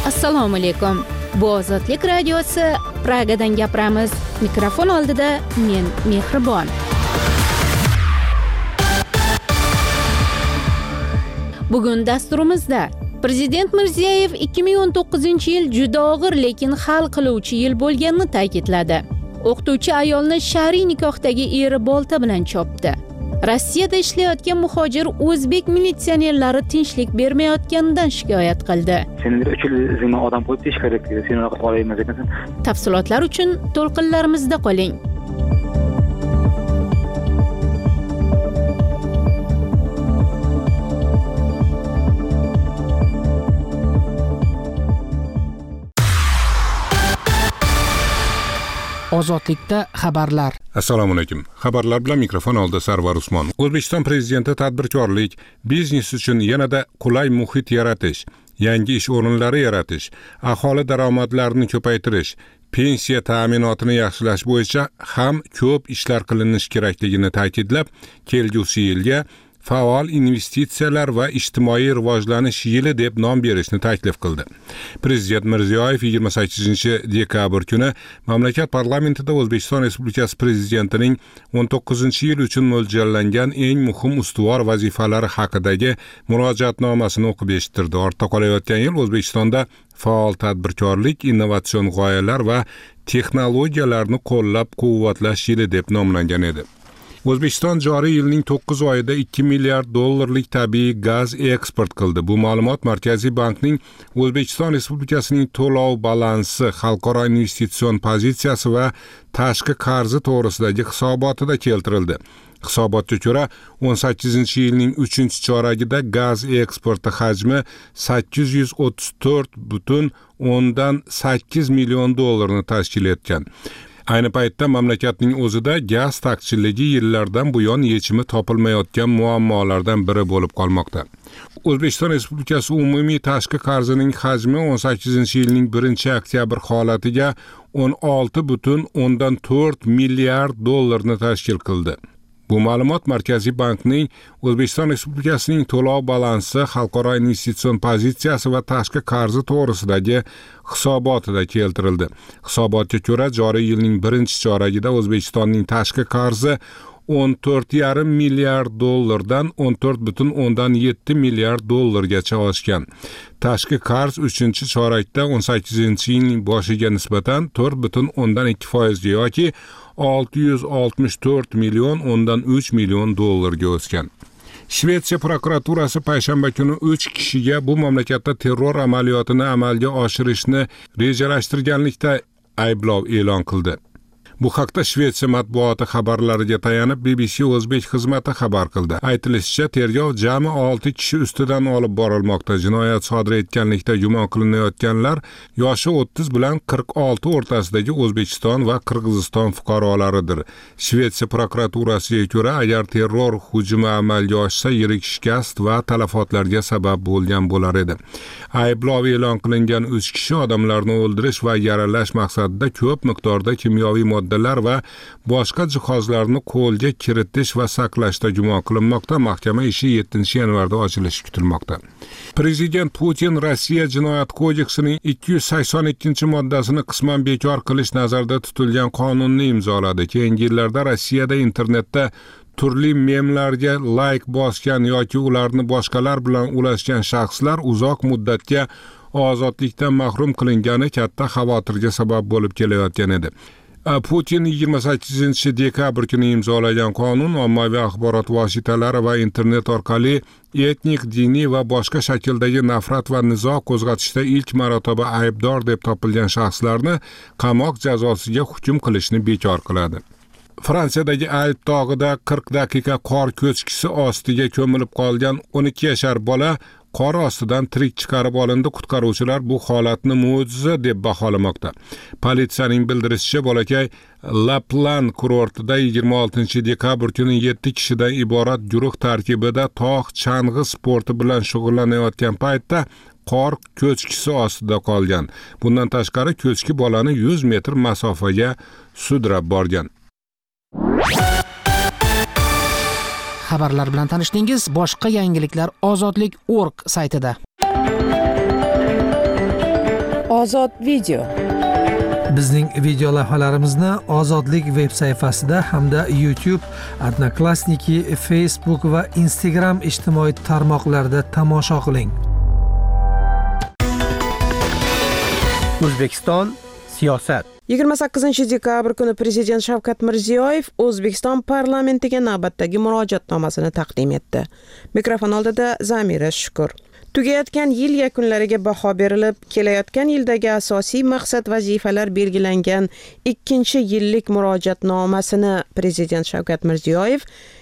Assalomu alaykum. Bu Ozodlik radiosi, Pragadan gapiramiz. Mikrofon oldida men Mehribon. Bugun dasturimizda Prezident Mirziyoyev 2019-yil juda og'ir, lekin hal qiluvchi yil bo'lganini ta'kidladi. O'qituvchi ayolni shar'iy nikohdagi eri bolta bilan chopdi. Rossiyada ishlayotgan muhojir o'zbek militsionerlari tinchlik bermayotganidan shikoyat qildi. Sening 3 yil izingni odam qo'yib ish kerak edi. Sen unaqa qilolmaysan ekansan. Tafsilotlar uchun to'lqinlarimizda qoling. Ozodlikda xabarlar. Assalomu alaykum. Xabarlar bilan mikrofon oldida Sarvar Usmon. O'zbekiston prezidenti tadbirkorlik, biznes uchun yanada qulay muhit yaratish, yangi ish o'rinlari yaratish, aholi daromadlarini ko'paytirish, pensiya ta'minotini yaxshilash bo'yicha ham ko'p ishlar qilinishi kerakligini ta'kidlab, kelgusi yilga faol investitsiyalar va ijtimoiy rivojlanish yili deb nom berishni taklif qildi. Prezident Mirziyoyev 28-dekabr kuni mamlakat parlamentida O'zbekiston Respublikasi prezidentining 19-yil uchun mo'ljallangan eng muhim ustuvor vazifalari haqidagi murojaatnomasini o'qib eshittirdi. Ortda qolayotgan yil O'zbekistonda faol tadbirkorlik, innovatsion g'oyalar va texnologiyalarni qo'llab-quvvatlash yili deb nomlangan edi. O'zbekiston joriy yilning 9 oyida 2 milliard dollarlik tabiiy gaz eksport qildi. Bu ma'lumot Markaziy bankning O'zbekiston Respublikasining to'lov balansi, xalqaro investitsion pozitsiyasi va tashqi qarzi to'g'risidagi hisobotida keltirildi. Hisobotga ko'ra, 18-yilning 3-choragida gaz eksporti hajmi 834,8 million dollarni tashkil etgan. Ayni paytda mamlakatning o'zida gaz taqchilligi yillardan buyon yechimi topilmayotgan muammolardan biri bo'lib qolmoqda. O'zbekiston Respublikasi umumiy tashqi qarzining hajmi 18-yilning 1-oktyabr holatiga 16,4 milliard dollarni tashkil qildi. Bu ma'lumot Markaziy bankning O'zbekiston Respublikasining to'lov balansi, xalqaro investitsion pozitsiyasi va tashqi qarzi to'g'risidagi hisobotida keltirildi. Hisobotga ko'ra, joriy yilning 1-choragida O'zbekistonning tashqi qarzi 14,5 milliard dollardan 14,7 milliard dollargacha oshgan. Tashqi qarz 3-chorakda 18-yilning boshiga nisbatan 4,2% yoki 664,3 million dollarga o'sgan. Shvetsiya prokuraturasi payshanba kuni 3 kishiga bu mamlakatda terror amaliyotini amalga oshirishni rejalashtirganlikda ayblov e'lon qildi. Bu haqda Shvetsiya matbuoti xabarlariga tayanib BBC O'zbek xizmati xabar qildi. Aytilishicha, tergov jami 6 kishi ustidan olib borilmoqda. Jinoyat sodir etganlikda gumon qilinayotganlar yoshi 30 bilan 46 o'rtasidagi O'zbekiston va Qirg'iziston fuqarolaridir. Shvetsiya prokuraturasiga ko'ra, agar terror hujumi amalga oshsa, yirik shikast va talafotlarga sabab bo'lgan bo'lar edi. Ayblov e'lon qilingan 3 kishi odamlarni o'ldirish va yaralash maqsadida ko'p miqdorda kimyoviy moddalar va boshqa jihozlarni qo'lga kiritish va saqlashda gumon qilinmoqda. Mahkama ishi 7-yanvarda ochilishi kutilmoqda. Prezident Putin Rossiya Jinoyat kodeksining 282-moddasini qisman bekor qilish nazarda tutilgan qonunni imzoladi. Keyingi yillarda Rossiyada internetda turli memlarga like bosgan yoki ularni boshqalar bilan ulashgan shaxslar uzoq muddatga ozodlikdan mahrum qilingani katta xavotirga sabab bo'lib kelayotgan edi. Putin 28-dekabr kuni imzolagan qonun ommaviy axborot vositalari va internet orqali etnik, diniy va boshqa shakldagi nafrat va nizo qo'zg'atishda ilk marotaba aybdor deb topilgan shaxslarni qamoq jazosiga hukm qilishni bekor qiladi. Fransiyadagi Alp tog'ida 40 daqiqa qor ko'chkisi ostiga ko'milib qolgan 12 yashar bola qor ostidan tirik chiqarib olindi. Qutqaruvchilar bu holatni mo'jiza deb baholamoqda. Politsiyaning bildirishicha, bolakay La Plan kurortida 26-dekabr kuni 7 kishidan iborat guruh tarkibida tog' chang'i sporti bilan shug'ullanayotgan paytda qor ko'chkisi ostida qolgan. Bundan tashqari ko'chki bolani 100 metr masofaga sudrab borgan. Xabarlar bilan tanishdingiz. Boshqa yangiliklar Ozodlik.org saytida. Ozod video. Bizning video lavhalarimizni Ozodlik veb sayfasida hamda YouTube, Odnoklassniki, Facebook va Instagram ijtimoiy tarmoqlarida tomosha qiling. O'zbekiston siyosat. 28 dekabr kuni Prezident Shavkat Mirziyoyev O'zbekiston parlamentiga navbatdagi murojaatnomasini taqdim etdi. Mikrofon oldida Zamira Shukur. Tugayotgan yil yakunlariga baho berilib, kelayotgan yildagi asosiy maqsad vazifalar belgilangan 2-yillik murojaatnomasini Prezident Shavkat Mirziyoyev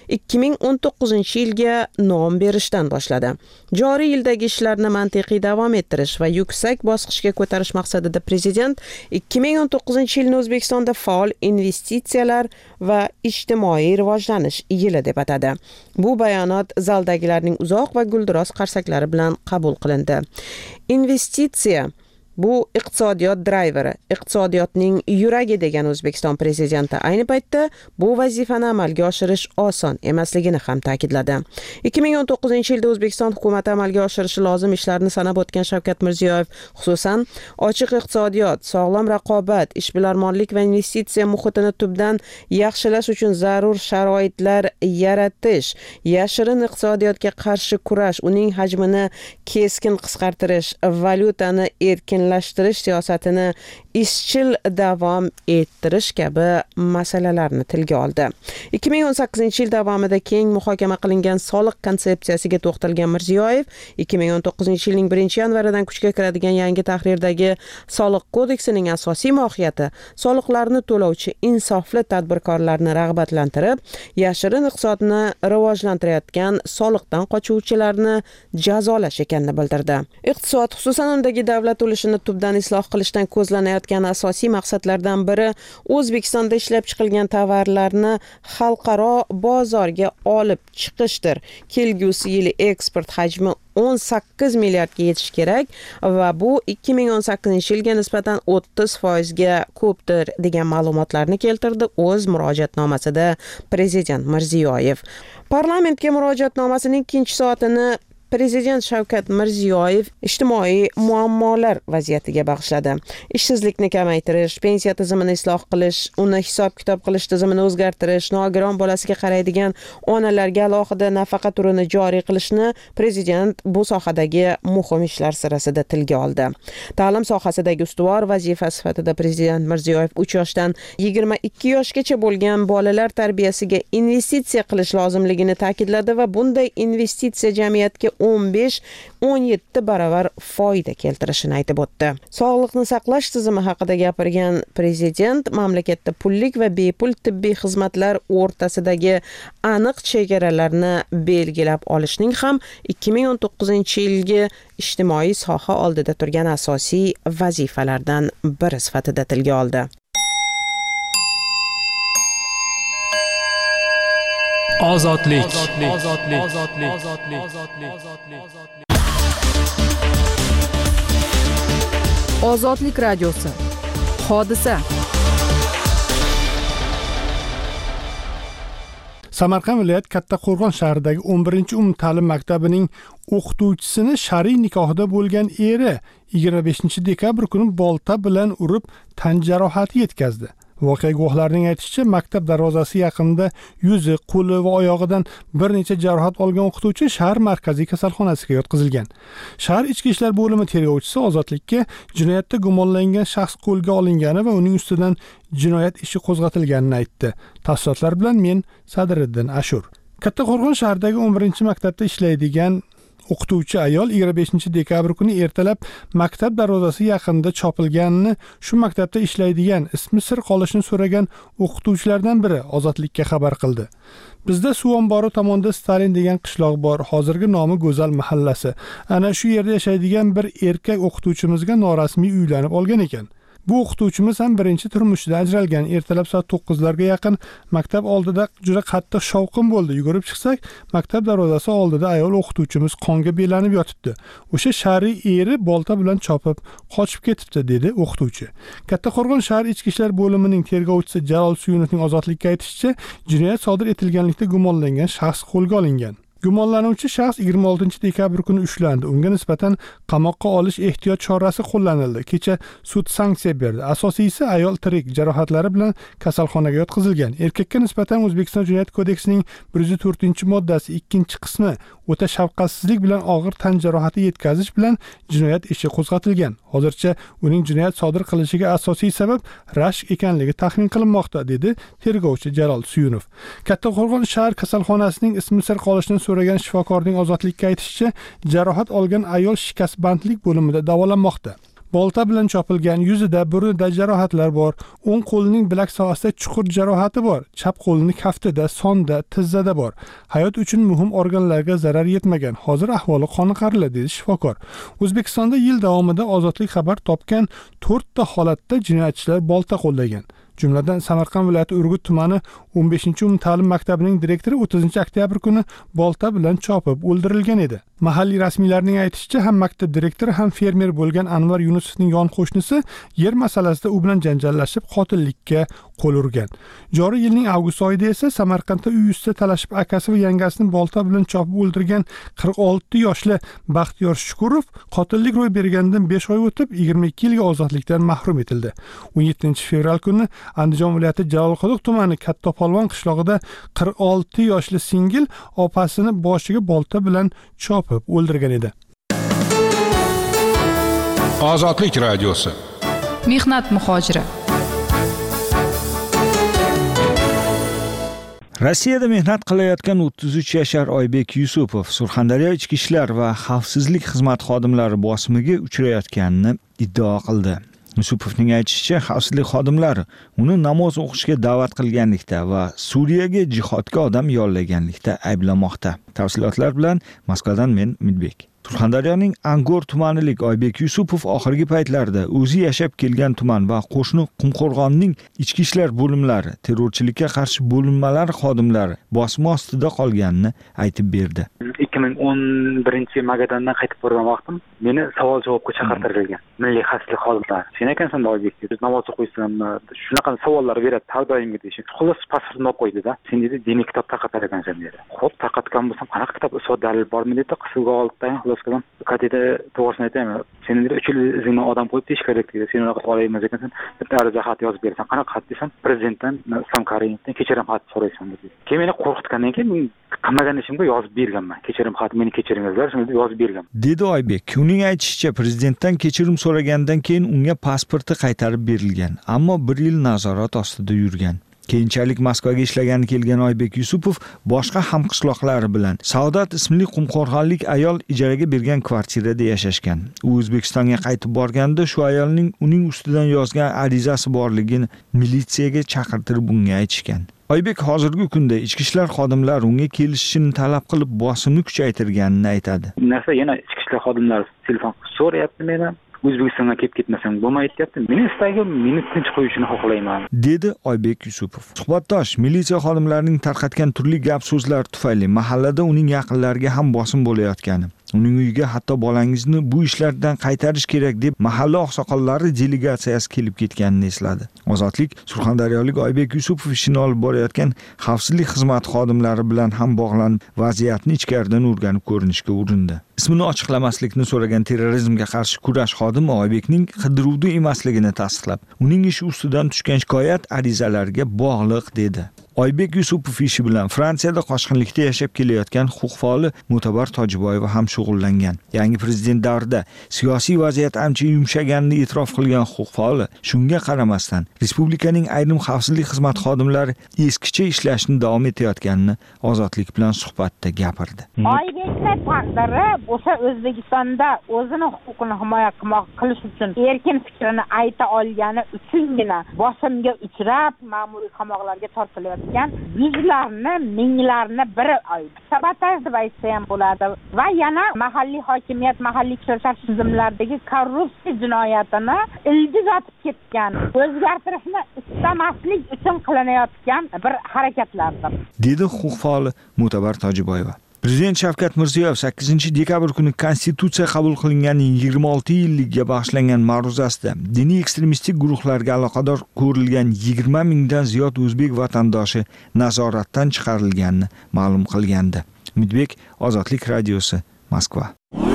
2019-yilga nom berishdan boshladi. Joriy yildagi ishlarni mantiqiy davom ettirish va yuksak bosqichga ko'tarish maqsadida Prezident 2019-yilni O'zbekistonda faol investitsiyalar va ijtimoiy rivojlanish yili deb atadi. Bu bayonot zaldagilarning uzoq va gulduros qarsaklari bilan qabul qilindi. Investitsiya bu iqtisodiyot drayveri, iqtisodiyotning yuragi degan O'zbekiston prezidenti ayni paytda bu vazifani amalga oshirish oson emasligini ham ta'kidladi. 2019-yilda O'zbekiston hukumati amalga oshirishi lozim ishlarni sanab o'tgan Shavkat Mirziyoyev, xususan ochiq iqtisodiyot, sog'lom raqobat, ishbilarmonlik va investitsiya muhitini tubdan yaxshilash uchun zarur sharoitlar yaratish, yashirin iqtisodiyotga qarshi kurash, uning hajmini keskin qisqartirish, valyutani erkinlashtirish siyosatini izchil davom ettirish kabi masalalarni tilga oldi. 2018-yil davomida keng muhokama qilingan soliq konsepsiyasiga to'xtalgan Mirziyoyev, 2019-yilning 1-yanvaridan kuchga kiradigan yangi tahrirdagi soliq kodeksining asosiy mohiyati soliqlarni to'lovchi insofli tadbirkorlarni rag'batlantirib, yashirin iqtisodni rivojlantirayotgan soliqdan qochuvchilarni jazolash ekanini bildirdi. Iqtisod, xususan undagi davlat ulushini tubdan isloh qilishdan ko'zlanayotgan asosiy maqsadlardan biri O'zbekistonda ishlab chiqilgan tovarlarni xalqaro bozorga olib chiqishdir. Kelgusi yili eksport hajmi 18 milliardga yetish kerak va bu 2018-yilga nisbatan 30% ga ko'pdir degan ma'lumotlarni keltirdi o'z murojaatnomasida Prezident Mirziyoyev. Parlamentga murojaatnomasining ikkinchi soatini Prezident Shavkat Mirziyoyev ijtimoiy muammolar vaziyatiga bag'ishladi. Ishsizlikni kamaytirish, pensiya tizimini isloh qilish, uni hisob-kitob qilish tizimini o'zgartirish, nogiron bolasiga qaraydigan onalarga alohida nafaqa turini joriy qilishni Prezident bu sohadagi muhim ishlar sirasida tilga oldi. Ta'lim sohasidagi ustuvor vazifa sifatida Prezident Mirziyoyev 3 yoshdan 22 yoshgacha bo'lgan bolalar tarbiyasiga investitsiya qilish lozimligini ta'kidladi va bunday investitsiya jamiyatga 15-17 baravar foyda keltirishini aytib o'tdi. Sog'liqni saqlash tizimi haqida gapirgan Prezident mamlakatda pullik va bepul tibbiy xizmatlar o'rtasidagi aniq chegaralarni belgilab olishning ham 2019-yilgi ijtimoiy soha oldida turgan asosiy vazifalardan biri sifatida tilga oldi. Ozodlik. Ozodlik radiosi. Hodisa. Samarqand viloyat Kattaqo'rg'on shahridagi 11-umumta'lim maktabining o'qituvchisini shar'iy nikohida bo'lgan eri 25 dekabr kuni bolta bilan urib tan jarohati yetkazdi. Voqea guvohlarining aytishicha, maktab darvozasi yaqinida yuzi, qo'li va oyog'idan bir necha jarohat olgan o'qituvchi shahar markaziy kasalxonasiga yotqizilgan. Shahar ichki ishlar bo'limi tergovchisi Ozodlikka jinoyatda gumonlangan shaxs qo'lga olingani va uning ustidan jinoyat ishi qo'zg'atilganini aytdi. Tafsilotlar bilan men Sadriddin Ashur. Kattaqo'rg'on shahridagi 11-maktabda ishlaydigan o'qituvchi ayol 25 dekabr kuni ertalab maktab darvozasi yaqinida chopilganini, shu maktabda ishlaydigan, ismi sir qolishini so'ragan o'qituvchilardan biri Ozodlikka xabar qildi. Bizda suv ombori tomonda Stalin degan qishloq bor, hozirgi nomi Go'zal mahallasi. Ana shu yerda yashaydigan bir erkak o'qituvchimizga norasmiy uylanib olgan ekan. Bu o'qituvchimiz ham birinchi turmushida ajralgan. Ertalab soat 9larga yaqin maktab oldida juda qattiq shovqin bo'ldi. Yugurib chiqsak, maktab darvozasi oldida ayol o'qituvchimiz qonga belanib yotibdi. O'sha shar'iy eri bolta bilan chopib qochib ketibdi, dedi o'qituvchi. Kattaqo'rg'on shahar ichki ishlar bo'limining tergovchisi Jalol Suyunovning Ozodlikka aytishicha, jinoyat sodir etilganlikda gumonlangan shaxs qo'lga olingan. Gumonlanuvchi shaxs 26-dekabr kuni ushlandi. Unga nisbatan qamoqqa olish ehtiyot chorasi qo'llanildi. Kecha sud sanksiya berdi. Asosiysi ayol tirik, jarohatlari bilan kasalxonaga yotqizilgan. Erkakka nisbatan O'zbekiston Jinoyat kodeksining 104-moddasi 2-qismi o'ta shafqatsizlik bilan og'ir tan jarohati yetkazish bilan jinoyat ishi qo'zg'atilgan. Hozircha uning jinoyat sodir qilishiga asosiy sabab rashk ekanligi taxmin qilinmoqda, dedi tergovchi Jalol Suyunov. Kattaqo'rg'on shahar kasalxonasining ismi sir qolishini so'ragan shifokorning Ozodlikka aytishicha, jarohat olgan ayol shikastbandlik bo'limida davolanmoqda. Bolta bilan chopilgan, yuzida, burnida jarohatlar bor. O'ng qo'lining bilak sohasida chuqur jarohati bor. Chap qo'lining kaftida, sonda, tizzada bor. Hayot uchun muhim organlarga zarar yetmagan. Hozir ahvoli qoniqarli, dedi shifokor. O'zbekistonda yil davomida Ozodlik xabar topgan 4 ta holatda jinoyatchilar bolta qo'llagan. Jumladan Samarqand viloyati Urgut tumani 15-ta'lim maktabining direktori 30-oktyabr kuni bolta bilan chopib o'ldirilgan edi. Mahalliy rasmiylarning aytishicha, ham maktab direktori ham fermer bo'lgan Anvar Yunusovning yon qo'shnisi yer masalasida u bilan janjallashib qotillikka qo'l urgan. Joriy yilning avgust oyida esa Samarqandda uy ustida talashib akasi va yangasini bolta bilan chopib o'ldirgan 46 yoshli Baxtiyor Shukurov qotillik ro'y berganidan 5 oy o'tib 22 yilga ozodlikdan mahrum etildi. 17-fevral kuni Andijon viloyati Jalolquduq tumani Kattopolvon qishlog'ida 46 yoshli singil opasini boshiga bolta bilan chopib o'ldirgan edi. Ozodlik radiosi. Mehnat muhojiri. Rossiyada mehnat qilayotgan 33 yashar Oybek Yusupov Surxondaryo ichki ishlar va xavfsizlik xizmati xodimlari bosimiga uchrayotganini iddao qildi. Yusupovning aytishicha, xavfsizlik xodimlari uni namoz o'qishga da'vat qilganlikda va Suriyaga jihodga odam yollaganlikda ayblamoqda. Tafsilotlar bilan Moskvadan men Umidbek. Surxondaryoning Angor tumanilik Oybek Yusupov oxirgi paytlarda o'zi yashab kelgan tuman va qo'shni Qumqo'rg'onning ichki ishlar bo'limlari, terrorchilikka qarshi bo'linmalari xodimlari bosma ostida qolganini aytib berdi. 2011 Magadandan qaytib borgan vaqtim meni savol-javobga chaqirtirilgan. Milliy xavfsizlik xodimlari. Sen ekansan Oybek, biz namoz o'qiysanmi? Shunaqa savollar beradi har doimgi deyish. Xullas pasportni olib qo'ydi-da. Sen dedi, diniy kitob tarqatar ekansan dedi. Xo'p, tarqatgan bo'lsam, qanaqa kitob isbot dalil bormi dedi, qismga oldi-da. Katida to'g'risini aytaymi, sen 3 yil izingni odam qo'yib tish kerak dedi. Sen unaqa qilib emas ekansan. Bitta ariza xat yozib berasan. Qanaqa xat desam, prezidentdan Islom Karimovdan kechirim xat so'raysan dedi. Keyin meni qo'rqitgandan keyin men qilmagan ishimga yozib berganman. Kechirim xat, meni kechiringizlar, shuni yozib berganman. Dedi Oybek. Uning aytishicha, prezidentdan kechirim so'ragandan keyin unga pasporti qaytarib berilgan, ammo 1 yil nazorat ostida yurgan. Keyinchalik Moskvaga ishlagani kelgan Oybek Yusupov boshqa hamqishloqlari bilan Saodat ismli qumqo'rg'onlik ayol ijaraga bergan kvartirada yashashgan. U O'zbekistonga qaytib borganda shu ayolning uning ustidan yozgan arizasi borligini militsiyaga chaqirtirib bunga aytishgan. Oybek hozirgi kunda ichki ishlar xodimlari unga kelishishini talab qilib bosimni kuchaytirganini aytadi. Narsa yana ichki ishlar xodimlari telefon so'rayapti meni. O'zbekistonga kelib ketmasam bo'lmaydi deyapti. Meni istagim meni tinch qo'yishini xohlayman, dedi Oybek Yusupov. Suhbatdosh militsiya xodimlarining tarqatgan turli gap so'zlar tufayli mahallada uning yaqinlariga ham bosim bo'layotgani, uning uyiga hatto bolangizni bu ishlardan qaytarish kerak deb mahalla oqsoqollari delegatsiyasi kelib ketganini esladi. Ozodlik surxondaryolik Oybek Yusupov ishini olib borayotgan xavfsizlik xizmati xodimlari bilan ham bog'lanib, vaziyatni ichkaridan o'rganib ko'rinishga urindi. Ismini ochiqlamaslikni so'ragan terrorizmga qarshi kurash xodimi Oybekning qidiruvda emasligini tasdiqlab, uning ishi ustidan tushgan shikoyat arizalariga bog'liq dedi. Oybek Yusupov ishi bilan Fransiyada qochqinlikda yashab kelayotgan huquq faoli Mo'tabar Tojiboyeva ham shug'ullangan. Yangi prezident davrida siyosiy vaziyat ancha yumshaganini e'tirof qilgan huquq faoli shunga qaramasdan respublikaning ayrim xavfsizlik xizmat xodimlari eskicha ishlashni davom etayotganini Ozodlik bilan suhbatda gapirdi. Oybekning taqdiri o'sha O'zbekistonda o'zini huquqini himoya qilish uchun erkin fikrini ayta olgani uchungina bosimga uchrab ma'muriy qamoqlarga tortilyapti. Yuzlarni, minglarni bir oy sabotaj deb aytsa ham bo'ladi va yana mahalliy hokimiyat, mahalliy ko'rsatish tizimlaridagi korrupsiya jinoyatini ildiz otib ketgan, o'zgartirishni istamaslik uchun qilinayotgan bir harakatlardir, dedi huquq faoli Mo'tabar Tojiboyeva. Prezident Shavkat Mirziyoyev 8-dekabr kuni Konstitutsiya qabul qilinganining 26 yilligiga bag'ishlangan ma'ruzasida diniy ekstremistik guruhlarga aloqador ko'rilgan 20 mingdan ziyod o'zbek vatandoshi nazoratdan chiqarilganini ma'lum qilgandi. Umidbek, Ozodlik radiosi, Moskva.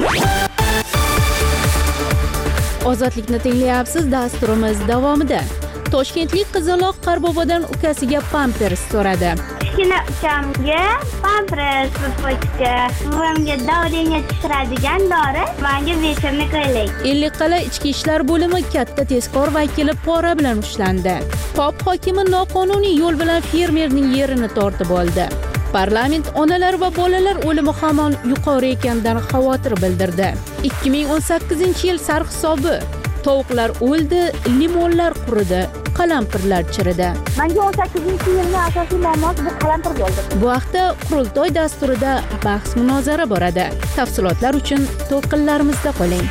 Ozodlikni tinglayapsiz. Dasturimiz davomida toshkentlik qizaloq Qorbobodan ukasiga pampers so'radi. Kichkina ukamga pampers va pochka, buvamga davleniyat tushiradigan dori, menga vechirni ko'ylak. Ellikqal'a ichki ishlar bo'limi katta tezkor vakili pora bilan ushlandi. Pop hokimi noqonuniy yo'l bilan fermerning yerini tortib oldi. Parlament onalar va bolalar o'limi hamon yuqori ekanidan xavotir bildirdi. 2018-yil sarhisobi: tovuqlar o'ldi, limonlar quridi, qalampirlar chiridi. Menga 18-yilning asosiy muammosi bu qalampir bo'ldi. Bu haqda qurultoy dasturida bahs-munozara boradi. Tafsilotlar uchun to'lqinlarimizda qoling.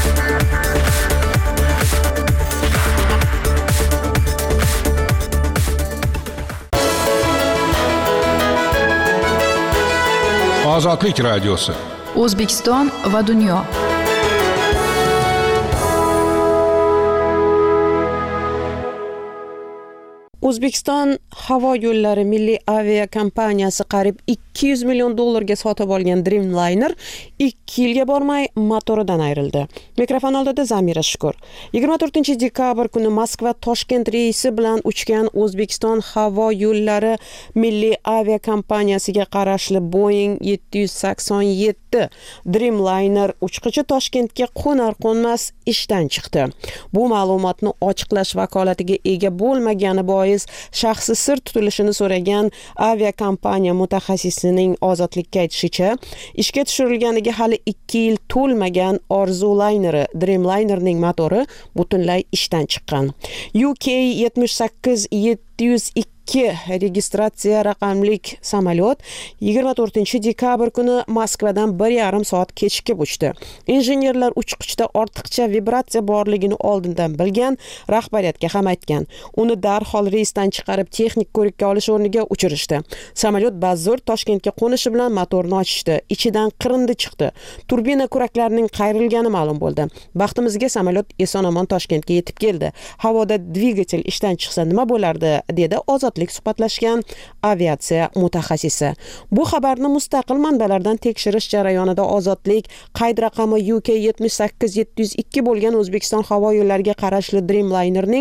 Ozodlik radiosi. O'zbekiston va dunyo. O'zbekiston havo yo'llari milliy aviakompaniyasi qariyb 200 million dollarga sotib olgan Dreamliner 2 yilga bormay motoridan ayrildi. Mikrofon oldida Zamira Shukur. 24-dekabr kuni Moskva-Toshkent reysi bilan uchgan O'zbekiston havo yo'llari milliy aviakompaniyasiga qarashli Boeing 787 Dreamliner uchqichi Toshkentga qo'nar-qo'nmas ishdan chiqdi. Bu ma'lumotni ochiqlash vakolatiga ega bo'lmagani bois shaxsi sir tutilishini so'ragan aviakompaniya mutaxassisining Ozodlikka aytishicha, ishga tushirilganiga hali 2 yil to'lmagan Orzu layneri Dreamlinerning motori butunlay ishdan chiqqan. UK 78702 registratsiya raqamlik samolyot 24-dekabr kuni Moskvadan 1,5 soat kechikib uchdi. Injenerlar uchqichda ortiqcha vibratsiya borligini oldindan bilgan, rahbariyatga ham aytgan. Uni darhol reysdan chiqarib texnik ko'rikka olish o'rniga uchirishdi. Samolyot bazo'r Toshkentga qo'nishi bilan motorni ochishdi. Ichidan qirindi chiqdi. Turbina kuraklarining qayrilgani ma'lum bo'ldi. Baxtimizga samolyot eson-omon Toshkentga yetib keldi. Havoda dvigatel ishdan chiqsa nima bo'lardi, dedi Ozodlik suhbatlashgan aviatsiya mutaxassisi. Bu xabarni mustaqil manbalardan tekshirish jarayonida Ozodlik qayd raqami UK 78702 bo'lgan O'zbekiston havo yo'llariga qarashli Dreamlinerning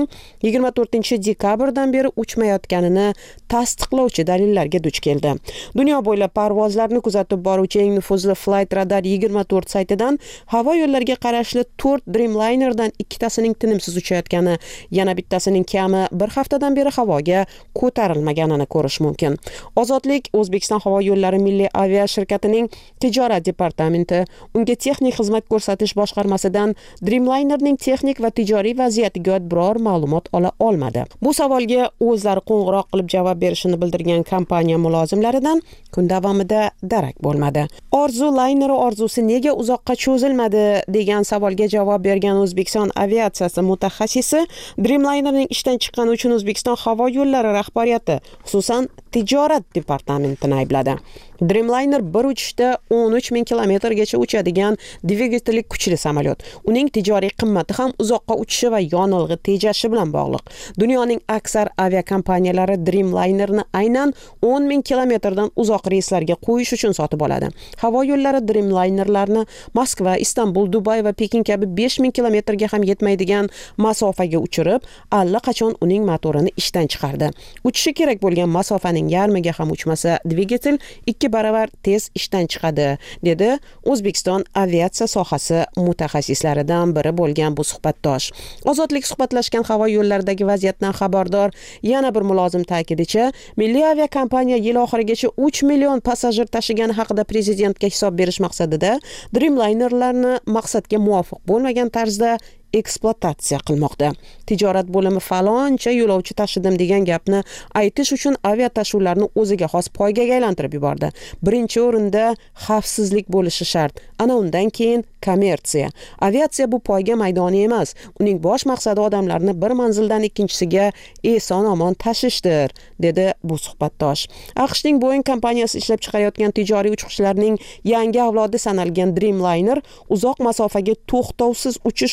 24-dekabrdan beri uchmayotganini tasdiqlovchi dalillarga duch keldi. Dunyo bo'ylab parvozlarni kuzatib boruvchi eng nufuzli Flight Radar 24 saytidan havo yo'llariga qarashli 4 Dreamlinerdan ikkitasining tinimsiz uchayotgani, yana bittasining kami bir haftadan beri havoga ko'tarilmaganini ko'rish mumkin. Ozodlik O'zbekiston havo yo'llari milliy avia shirkatining tijorat departamenti unga texnik xizmat ko'rsatish boshqarmasidan Dreamlinerning texnik va tijoriy vaziyatiga oid biror ma'lumot ola olmadi. Bu savolga o'zlari qo'ng'iroq qilib javob berishini bildirgan kompaniya mulozimlaridan kun davomida darak bo'lmadi. Orzu layneri orzusi nega uzoqqa cho'zilmadi degan savolga javob bergan O'zbekiston aviatsiyasi mutaxassisi Dreamlinerning ishdan chiqqani uchun O'zbekiston havo yo'llari rahbariyati, xususan tijorat departamentini aybladi. Dreamliner bir uchishda 13 ming kilometrgacha uchadigan dvigateli kuchli samolyot. Uning tijoriy qimmati ham uzoqqa uchishi va yonilg'i tejashi bilan bog'liq. Dunyoning aksar aviakompaniyalari Dreamlinerni aynan 10 ming kilometrdan uzoq reyslarga qo'yish uchun sotib oladi. Havo yo'llari Dreamlinerlarni Moskva, Istanbul, Dubay va Pekin kabi 5 ming kilometrga ham yetmaydigan masofaga uchirib, allaqachon uning motorini ishdan chiqardi. Uchishi kerak bo'lgan masofaning yarmiga ham uchmasa, dvigatel 2 baravar tez ishdan chiqadi, dedi O'zbekiston aviatsiya sohasi mutaxassislaridan biri bo'lgan bu suhbatdosh. Ozodlik suhbatlashgan havo yo'llaridagi vaziyatdan xabardor yana bir mulozim ta'kidicha, milliy aviakompaniya yil oxirigacha 3 million passajir tashigani haqida prezidentga hisob berish maqsadida Dreamlinerlarni maqsadga muvofiq bo'lmagan tarzda ekspluatatsiya qilmoqda. Tijorat bo'limi faloncha yo'lovchi tashidim degan gapni aytish uchun aviatashuvlarni o'ziga xos poygaga aylantirib yubordi. Birinchi o'rinda xavfsizlik bo'lishi shart. Ana undan keyin kommersiya. Aviatsiya bu poyga maydoni emas. Uning bosh maqsadi odamlarni bir manzildan ikkinchisiga eson-omon tashishdir, dedi bu suhbatdosh. AQShning Boeing kompaniyasi ishlab chiqarayotgan tijoriy uchqishlarning yangi avlodi sanalgan Dreamliner uzoq masofaga to'xtovsiz uchish uchun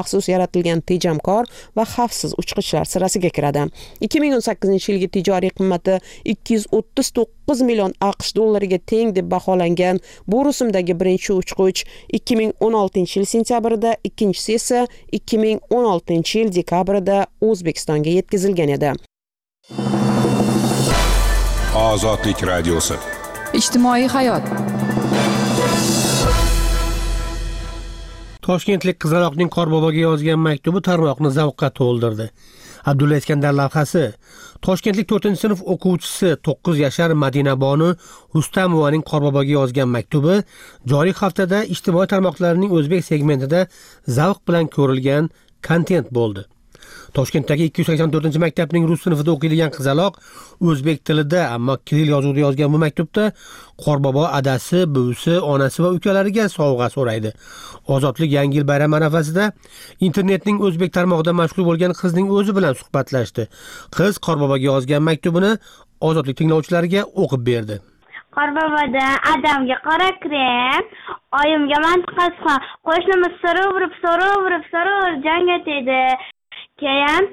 maxsus yaratilgan tejamkor va xavfsiz uchqishlar sirasiga kiradi. 2018-yilgi tijoriy qimmati 239 million AQSh dollariga teng deb baholangan bu rusumdagi birinchi uchqich 2016-yil sentyabrida, ikkinchisi esa 2016-yil dekabrida O'zbekistonga yetkazilgan edi. Ozodlik radiosi. Ijtimoiy hayot. Toshkentlik qizaloqning Qorboboga yozgan maktubi tarmoqni zavqqa to'ldirdi. Abdulla Iskandar lavhasi. Toshkentlik 4-sinf o'quvchisi 9 yashar Madinabonu Rustamovaning Qorboboga yozgan maktubi joriy haftada ijtimoiy tarmoqlarning o'zbek segmentida zavq bilan ko'rilgan kontent bo'ldi. Toshkentdagi 284-maktabning rus sinfida o'qiydigan qizaloq o'zbek tilida, ammo kiril yozuvida yozgan bu maktubda Qorbobo adasi, buvisi, onasi va ukalariga sovg'a so'raydi. Ozodlik Yangi yil bayrami arafasida internetning o'zbek tarmog'ida mashhur bo'lgan qizning o'zi bilan suhbatlashdi. Qiz Qorboboga yozgan maktubini Ozodlik tinglovchilariga o'qib berdi. Qorboboda adamga qora krem, oyimga mantiqasi, qo'shnimiz so'rov janga dedi. Keyin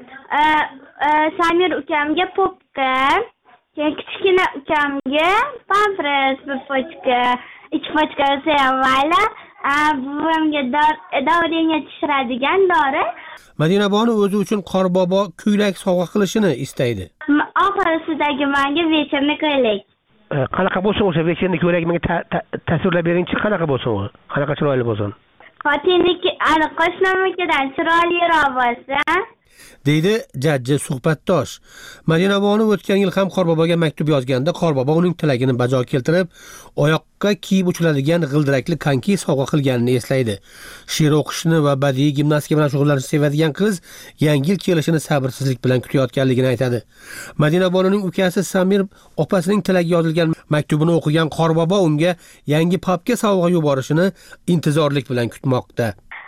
Samir ukamga popka, keyin kichkina ukamga pampers bir pochka, 2 pochka sevmaylar. Buvamga doriga tushiradigan dori. Madinabonu o'zi uchun Qorbobo ko'ylak sovg'a qilishini istaydi. Oxirisidagi menga vechirni ko'ylak. Qanaqa bo'lsin o'sha vechirni ko'ylak menga tasvirlab beringchi, qanaqa bo'lsin u? Qanaqa chiroyli bo'lsin? Xotinniki, ana qo'shnimikidan chiroyliroq bo'lsa, deydi jajji suhbatdosh. Madinabonu o'tgan yil ham Qorboboga maktub yozganda Qorbobo uning tilagini bajo keltirib, oyoqqa kiyib uchiladigan g'ildirakli konki sovg'a qilganini eslaydi. She'r o'qishni va badiiy gimnastika bilan shug'ullanishni sevadigan qiz yangi yil kelishini sabrsizlik bilan kutayotganligini aytadi. Madinabonuning ukasi Samir opasining tilagi yozilgan maktubini o'qigan Qorbobo unga yangi papka sovg'a yuborishini intizorlik bilan kutmoqda.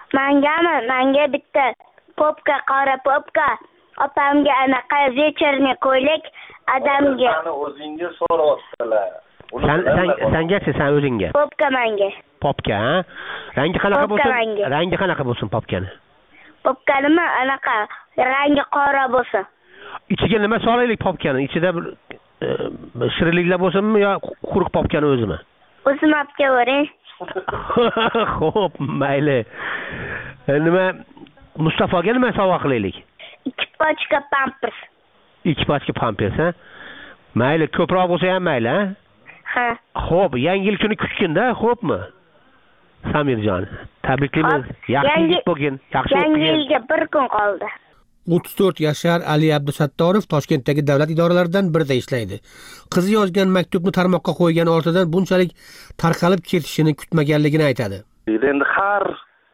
Menga bitta popka, qora popka, opamga anaqa vechirni ko'ylak, adamga. O'zingga so'rayaptilar. Sen o'zingga. Popka menga. Popka, ha? Rangi qanaqa bo'lsin? Rangi qanaqa bo'lsin popkani? Popkanimi anaqa rangi qora bo'lsin. Ichiga nima solaylik popkani? Ichida bir shirinliklar bo'lsinmi yo quruq popkani o'zimi? O'zim olib kelavering. Xo'p, mayli. Nima Mustafoga nima sovg'a qilaylik? 2 pochka pampers. 2 pochka pampers, ha? Mayli, ko'proq bo'lsa ham mayli, ha? Ha. Xo'p, yangi yil kuni kutgin-da, xo'pmi? Samirjon, tabriklaymiz. Yaxshi yil bo'lgin, yaxshi o'qigin. Yangi yilga 1 kun qoldi. 34 yashar Ali Abdusattorov Toshkentdagi davlat idoralaridan birida ishlaydi. Qizi yozgan maktubni tarmoqqa qo'ygan ortidan bunchalik tarqalib ketishini kutmaganligini aytadi. Endi har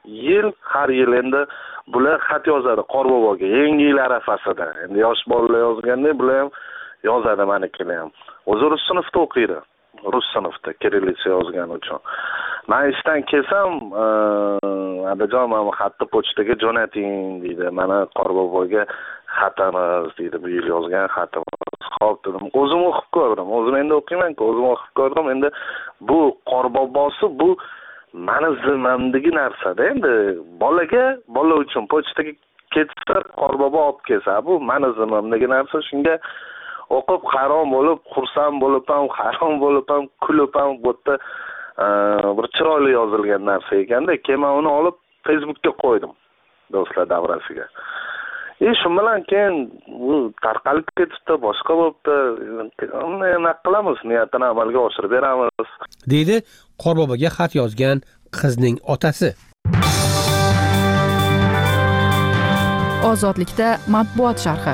yil endi bular xat yozadi Qorboboga yangi yil arafasida. Endi yosh bolalar yozganda bular ham yozadi menikilar ham. O'zi rus sinfida o'qiydi. Rus sinfida kirillitsa yozgani uchun. Men ishdan kelsam, adajon mana xatni pochtaga jo'nating deydi. Mana Qorboboga xatimiz deydi, bu yil yozgan xatimiz. Xo'p dedim. O'zim o'qib ko'rdim. O'zim endi o'qiyman-ku, o'zim o'qib ko'rdim. Endi bu Qorbobosi bu mani zimmamdagi narsada. Endi bola uchun pochtaga ketsa Qorbobo olib kelsa, bu mani zimmamdagi narsa. Shunga o'qib hayron bo'lib, xursand bo'lib ham, hayron bo'lib ham, kulib ham bu yerda bir chiroyli yozilgan narsa ekanda, keyin men uni olib Facebookga qo'ydim do'stlar davrasiga. Shu bilan keyin u tarqalib ketibdi, boshqa bo'libdi. Nima qilamiz? Niyatini amalga oshirib beramiz, deydi Qorboboga xat yozgan qizning otasi. Ozodlikda matbuot sharhi.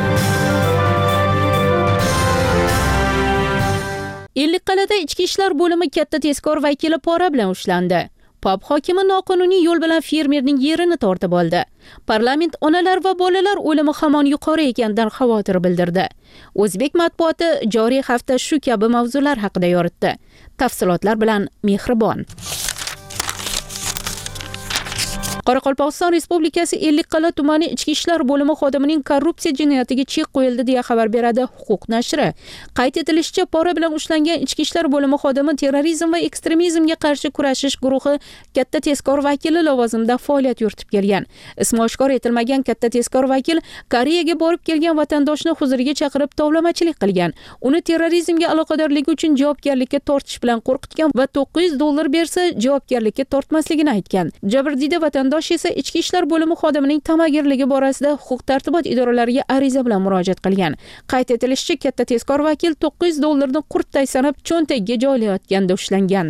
Ellikqal'ada Ichki ishlar bo'limi katta tezkor vakili pora bilan ushlandi. Pop hokimi noqonuniy yo'l bilan fermerning yerini tortib oldi. Parlament onalar va bolalar o'limi hamon yuqori ekanidan xavotir bildirdi. O'zbek matbuoti joriy hafta shu kabi mavzular haqida yoritdi. Tafsilotlar bilan Mehribon. Qoraqalpog'iston Respublikasi Ellikqal'a tumani Ichki ishlar bo'limi xodimining korrupsiya jinoyatiga chek qo'yildi deya xabar beradi Huquq nashri. Qayd etilishicha, pora bilan ushlangan Ichki ishlar bo'limi xodimi terrorizm va ekstremizmga qarshi kurashish guruhi katta tezkor vakili lavozimida faoliyat yuritib kelgan. Ismi oshkor etilmagan katta tezkor vakil Koreyaga borib kelgan vatandoshni huzuriga chaqirib tovlamachilik qilgan. Uni terrorizmga aloqadorligi uchun javobgarlikka tortish bilan qo'rqitgan va $900 bersa javobgarlikka tortmasligini aytgan. Jabrdiyda vatandosh esa Ichki ishlar bo'limi xodimining tamagirligi borasida huquq-tartibot idoralariga ariza bilan murojaat qilgan. Qayd etilishicha, katta tezkor vakil $900 ni qurtday sanab cho'ntagiga joylayotganda ushlangan.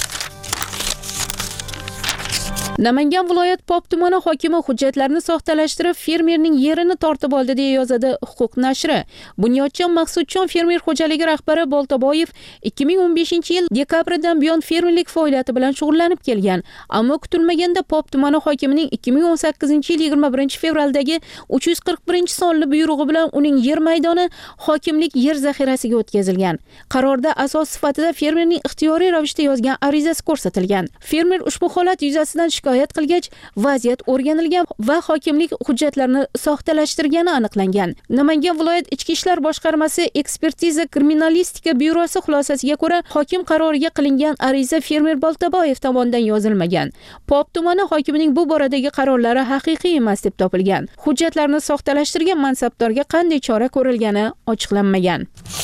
Namangan viloyat Pop tumani hokimi hujjatlarni soxtalashtirib, fermerning yerini tortib oldi deya yozadi Huquq nashri. Bunyodjon Maqsudjon fermer xo'jaligi rahbari Boltaboyev 2015-yil dekabrdan buyon fermerlik faoliyati bilan shug'ullanib kelgan. Ammo kutilmaganda Pop tumani hokimining 2018-yil 21-fevraldagi 341-sonli buyrug'i bilan uning yer maydoni hokimlik yer zaxirasiga o'tkazilgan. Qarorda asos sifatida fermerning ixtiyoriy ravishda yozgan arizasi ko'rsatilgan. Fermer ushbu holat yuzasidan shikoyat qilgach, vaziyat o'rganilgan va hokimlik hujjatlarni soxtalashtirgani aniqlangan. Namangan viloyat Ichki ishlar boshqarmasi ekspertiza kriminalistika byurosi xulosasiga ko'ra, hokim qaroriga qilingan ariza fermer Boltaboyev tomonidan yozilmagan. Pop tumani hokimining bu boradagi qarorlari haqiqiy emas deb topilgan. Hujjatlarni soxtalashtirgan mansabdorga qanday chora ko'rilgani ochiqlanmagan.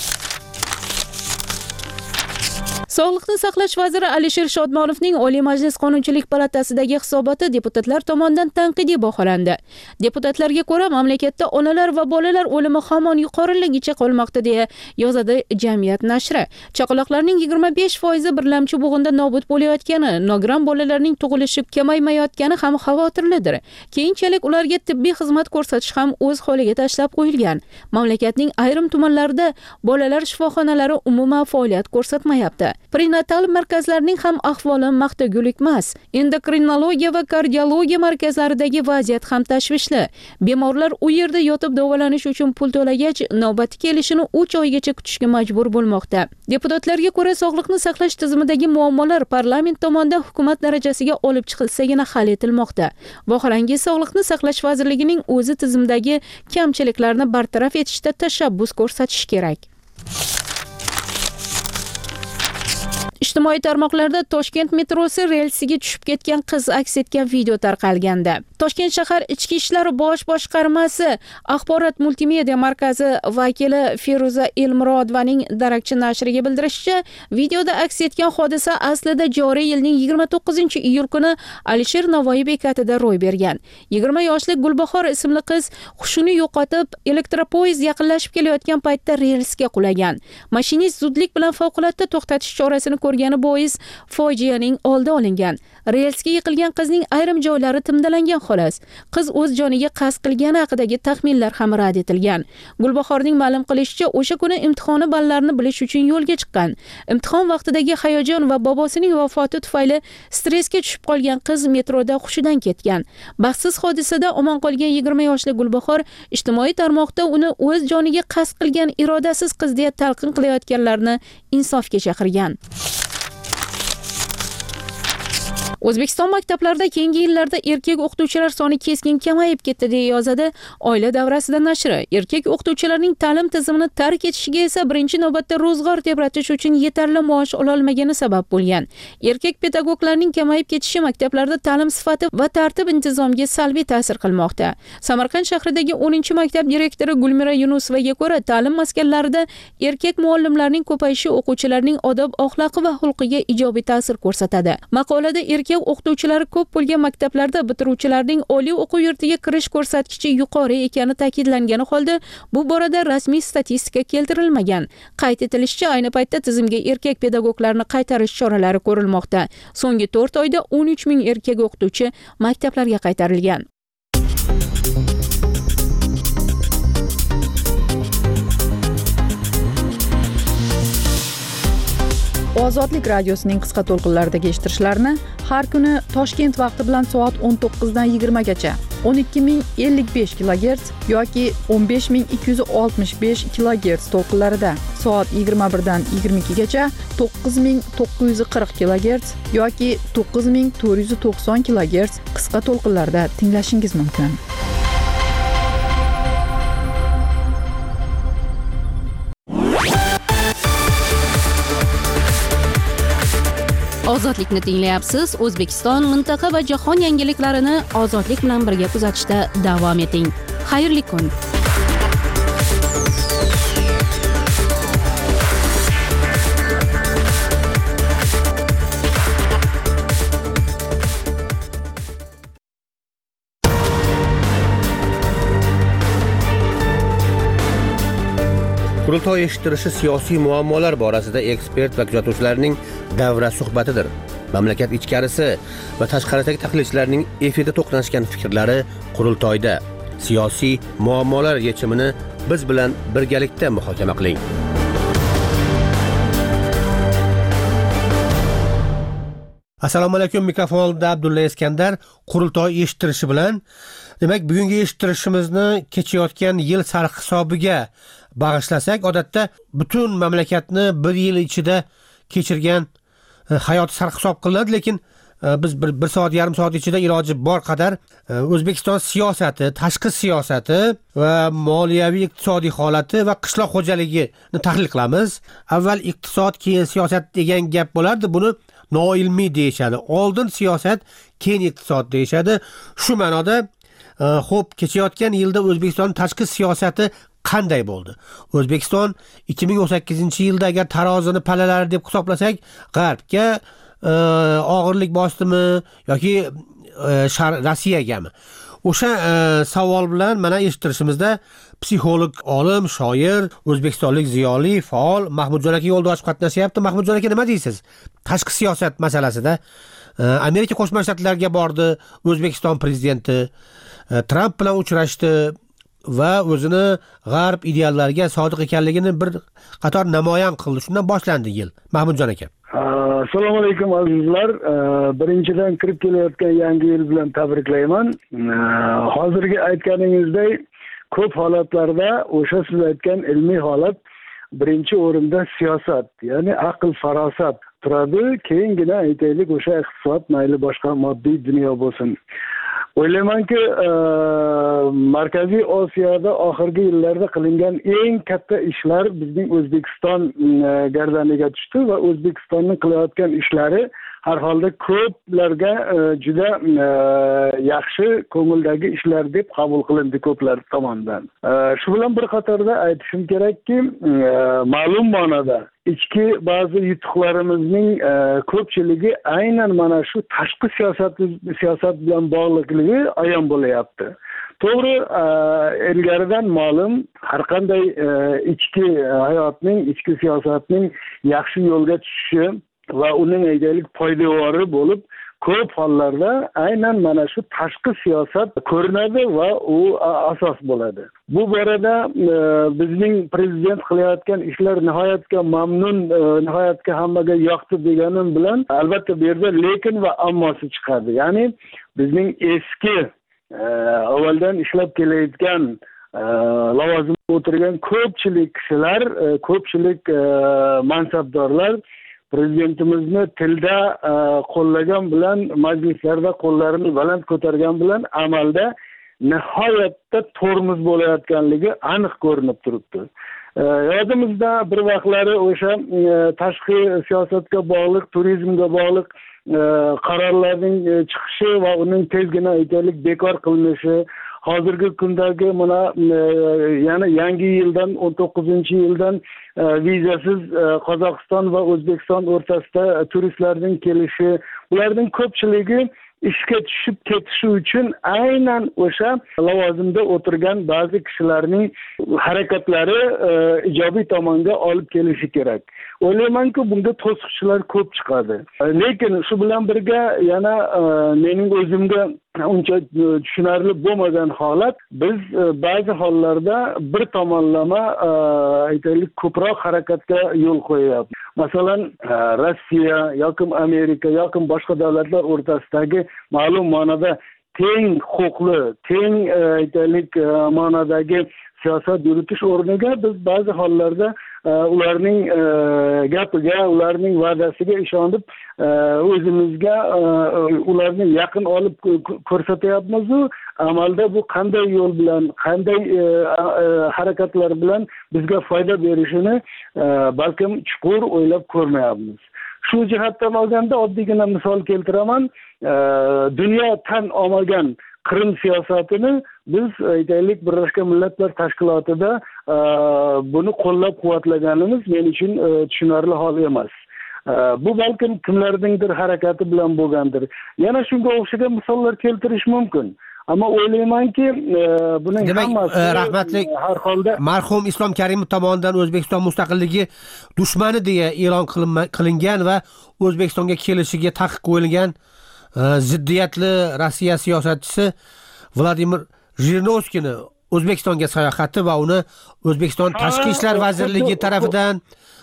Sog'liqni saqlash vaziri Alisher Shodmonovning Oliy Majlis Qonunchilik palatasidagi hisoboti deputatlar tomonidan tanqidiy baholandi. Deputatlarga ko'ra, mamlakatda onalar va bolalar o'limi hamon yuqoriligicha qolmoqda deya yozadi Jamiyat nashri. Chaqaloqlarning 25% birlamchi bo'g'inda nobud bo'layotgani, nogiron bolalarning tug'ilishi kamaymayotgani ham xavotirlidir. Keyinchalik ularga tibbiy xizmat ko'rsatish ham o'z holiga tashlab qo'yilgan. Mamlakatning ayrim tumanlarida bolalar shifoxonalari umuman faoliyat ko'rsatmayapti. Prenatal markazlarning ham ahvoli maqtagulik emas. Endokrinologiya va kardiologiya markazlaridagi vaziyat ham tashvishli. Bemorlar u yerda yotib davolanish uchun pul to'lagach, navbati kelishini 3 oygacha kutishga majbur bo'lmoqda. Deputatlarga ko'ra, sog'liqni saqlash tizimidagi muammolar parlament tomonidan hukumat darajasiga olib chiqilsagina hal etilmoqda. Vaholanki Sog'liqni saqlash vazirligining o'zi tizimdagi kamchiliklarni bartaraf etishda tashabbus ko'rsatish kerak. Ijtimoiy tarmoqlarda Toshkent metrosi relsiga tushib ketgan qiz aks etgan video tarqalganda. Toshkent shahar Ichki ishlar bosh boshqarmasi axborot multimedia markazi vakili Feruza Elmurodovaning Darakchi nashriga bildirishicha, videoda aks etgan hodisa aslida joriy yilning 29-iyul kuni Alisher Navoiy bekatida ro'y bergan. 20 yoshli Gulbahor ismli qiz hushini yo'qotib, elektropoyezd yaqinlashib kelayotgan paytda relsga qulagan. Mashinist zudlik bilan favqulodda to'xtatish chorasini ko'rgani bois fojianing oldi olingan. Relsga yiqilgan qizning ayrim joylari timdalangan xolos. Qiz o'z joniga qasd qilgani haqidagi taxminlar ham rad etilgan. Gulbahorning ma'lum qilishicha, o'sha kuni imtihoni ballarini bilish uchun yo'lga chiqqan. Imtihon vaqtidagi hayajon va bobosining vafoti tufayli stressga tushib qolgan qiz metroda hushidan ketgan. Baxtsiz hodisada omon qolgan 20 yoshli Gulbahor ijtimoiy tarmoqda uni o'z joniga qasd qilgan irodasiz qiz deya talqin qilayotganlarni insofga chaqirgan. O'zbekiston maktablarida keyingi yillarda erkak o'qituvchilar soni keskin kamayib ketdi deya yozadi Oila davrasida nashri. Erkak o'qituvchilarning ta'lim tizimini tark etishiga esa birinchi navbatda ro'zg'or tebratish uchun yetarli maosh ola olmagani sabab bo'lgan. Erkak pedagoglarning kamayib ketishi maktablarda ta'lim sifati va tartib intizomga salbiy ta'sir qilmoqda. Samarqand shahridagi 10-maktab direktori Gulmira Yunusovaga ko'ra, ta'lim maskanlarida erkak muallimlarning ko'payishi o'quvchilarning odob, axloqi va xulqiga ijobiy ta'sir ko'rsatadi. Maqolada erkak o'qituvchilari ko'p bo'lgan maktablarda bitiruvchilarning oliy o'quv yurtiga kirish ko'rsatkichi yuqori ekani ta'kidlangani holda, bu borada rasmiy statistika keltirilmagan. Qayd etilishicha, ayni paytda tizimga erkak pedagoglarni qaytarish choralari ko'rilmoqda. So'nggi 4 oyda 13 ming erkak o'qituvchi maktablarga qaytarilgan. Ozodlik radiosining qisqa to'lqinlaridagi eshittirishlarni har kuni Toshkent vaqti bilan soat 19 dan 20 gacha 12055 kHz yoki 15265 kHz to'lqinlarida, soat 21 dan 22 gacha 9940 kHz yoki 9490 kHz qisqa to'lqinlarda tinglashingiz mumkin. Ozodlikni tinglayapsiz. O'zbekiston, mintaqa va jahon yangiliklarini ozodlik bilan birga kuzatishda davom eting. Xayrli kun. Qurultoy eshittirishi siyosiy muammolar borasida ekspert va kuzatuvchilarning davra suhbatidir. Mamlakat ichkarisi va tashqaridagi tahlilchilarning efirda to'qnashgan fikrlari qurultoyda. Siyosiy muammolar yechimini biz bilan birgalikda muhokama qiling. Assalomu alaykum, mikrofonda Abdulla Iskandar. Qurultoy eshittirishi bilan, demak, bugungi eshittirishimizni kechayotgan yil sarhisobiga bag'ishlasak, odatda butun mamlakatni bir yil ichida kechirgan hayot sarhisob qilinadi, lekin biz bir soat, yarim soat ichida iloji bor qadar O'zbekiston siyosati, tashqi siyosati va moliyaviy iqtisodiy holati va qishloq xo'jaligini tahlil qilamiz. Avval iqtisod, keyin siyosat degan gap bo'lardi. Buni noilmiy deyishadi. Oldin siyosat, keyin iqtisod deyishadi. Shu ma'noda xo'p, kechayotgan yilda O'zbekiston tashqi siyosati qanday bo'ldi? O'zbekiston 2018-yilda agar tarozini pallalari deb hisoblasak, g'arbga og'irlik bosdimi yoki Rossiyagami? O'sha savol bilan mana eshittirishimizda psixolog, olim, shoir, o'zbekistonlik ziyoli, faol Mahmudjon aka yo'ldosh qatnashyapti. Mahmudjon aka, nima deysiz? Tashqi siyosat masalasida Amerika Qo'shma Shtatlariga bordi O'zbekiston prezidenti, Tramp bilan uchrashdi va o'zini g'arb ideallariga sodiq ekanligini bir qator namoyon qildi. Shundan boshlandi yil. Mahmudjon aka. Assalomu alaykum azizlar. Birinchidan kirib kelayotgan yangi yil bilan tabriklayman. Hozirgi aytganingizdek, ko'p holatlarda o'sha siz aytgan ilmiy holat birinchi o'rinda siyosat, ya'ni aql, farosat turadi. Keyingina aytaylik o'sha iqtisod, mayli boshqa moddiy dunyo bo'lsin. O'ylaymanki, Markaziy Osiyoda oxirgi yillarda qilingan eng katta ishlar bizning O'zbekiston gardaniga tushdi va O'zbekistonning qilayotgan ishlari har holda ko'plarga juda yaxshi, ko'ngildagi ishlar deb qabul qilindi ko'plar tomonidan. Shu bilan bir qatorda aytishim kerakki, ma'lum ma'noda ichki ba'zi yutuqlarimizning ko'pchiligi aynan mana shu tashqi siyosat bilan bog'liqligi ayon bo'layapti. To'g'ri, ilgaridan ma'lum, har qanday ichki hayotning, ichki siyosatning yaxshi yo'lga tushishi va uning aytaylik poydevori bo'lib, ko'p hollarda aynan mana shu tashqi siyosat ko'rinadi va u asos bo'ladi. Bu borada bizning prezident qilayotgan ishlar nihoyatga mamnun, nihoyatga hammaga yoqdi deganim bilan albatta bu yerda lekin va ammosi chiqadi. Ya'ni bizning eski avvaldan ishlab kelayotgan lavozimda o'tirgan ko'pchilik kishilar, ko'pchilik mansabdorlar prezidentimizni tilda qo'llagan bilan, majlislarda qo'llarini baland ko'targan bilan amalda nihoyatda tormoz bo'layotganligi aniq ko'rinib turibdi. Yodimizda bir vaqtlari o'sha tashqi siyosatga bog'liq, turizmga bog'liq qarorlarning chiqishi va uning tezgina aytaylik bekor qilinishi, hozirgi kundagi mana yana yangi yildan 19-yildan vizasiz Qozog'iston va O'zbekiston o'rtasida turistlarning kelishi, ularning ko'pchiligi ishga tushib ketishi uchun aynan o'sha lavozimda o'tirgan ba'zi kishilarning harakatlari ijobiy tomonga olib kelishi kerak. O'ylaymanki, bunda to'siqchilar ko'p chiqadi. Lekin shu bilan birga yana mening o'zimga uncha tushunarli bo'lmagan holat, biz ba'zi hollarda bir tomonlama aytaylik ko'proq harakatga yo'l qo'yapmiz. Masalan, Rossiya yoki Amerika yoki boshqa davlatlar o'rtasidagi ma'lum ma'noda teng huquqli, teng aytaylik ma'nodagi siyosat yuritish o'rniga biz ba'zi hollarda ularning gapiga, ularning va'dasiga ishonib o'zimizga ularni yaqin olib ko'rsatyapmiz-u, amalda bu qanday yo'l bilan, qanday harakatlar bilan bizga foyda berishini balkim chuqur o'ylab ko'rmayapmiz. Shu jihatdan olganda oddiygina misol keltiraman, dunyo tan olmagan Qrim siyosatini biz aytaylik Birlashgan Millatlar Tashkilotida buni qo'llab-quvvatlaganimiz men uchun tushunarli hol emas. Bu balkim kimlardingdir harakati bilan bo'lgandir. Yana shunga o'xshagan misollar keltirish mumkin. Ammo o'ylaymanki, buning hammasi rahmatli har holda marhum Islom Karimov tomonidan O'zbekiston mustaqilligi dushmani deya e'lon qilingan va O'zbekistonga kelishiga taqiq qo'yilgan ziddiyatli Rossiya siyosatchisi Vladimir Jirinovskiyni O'zbekistonga sayohati va uni O'zbekiston Tashqi ishlar vazirligi tarafidan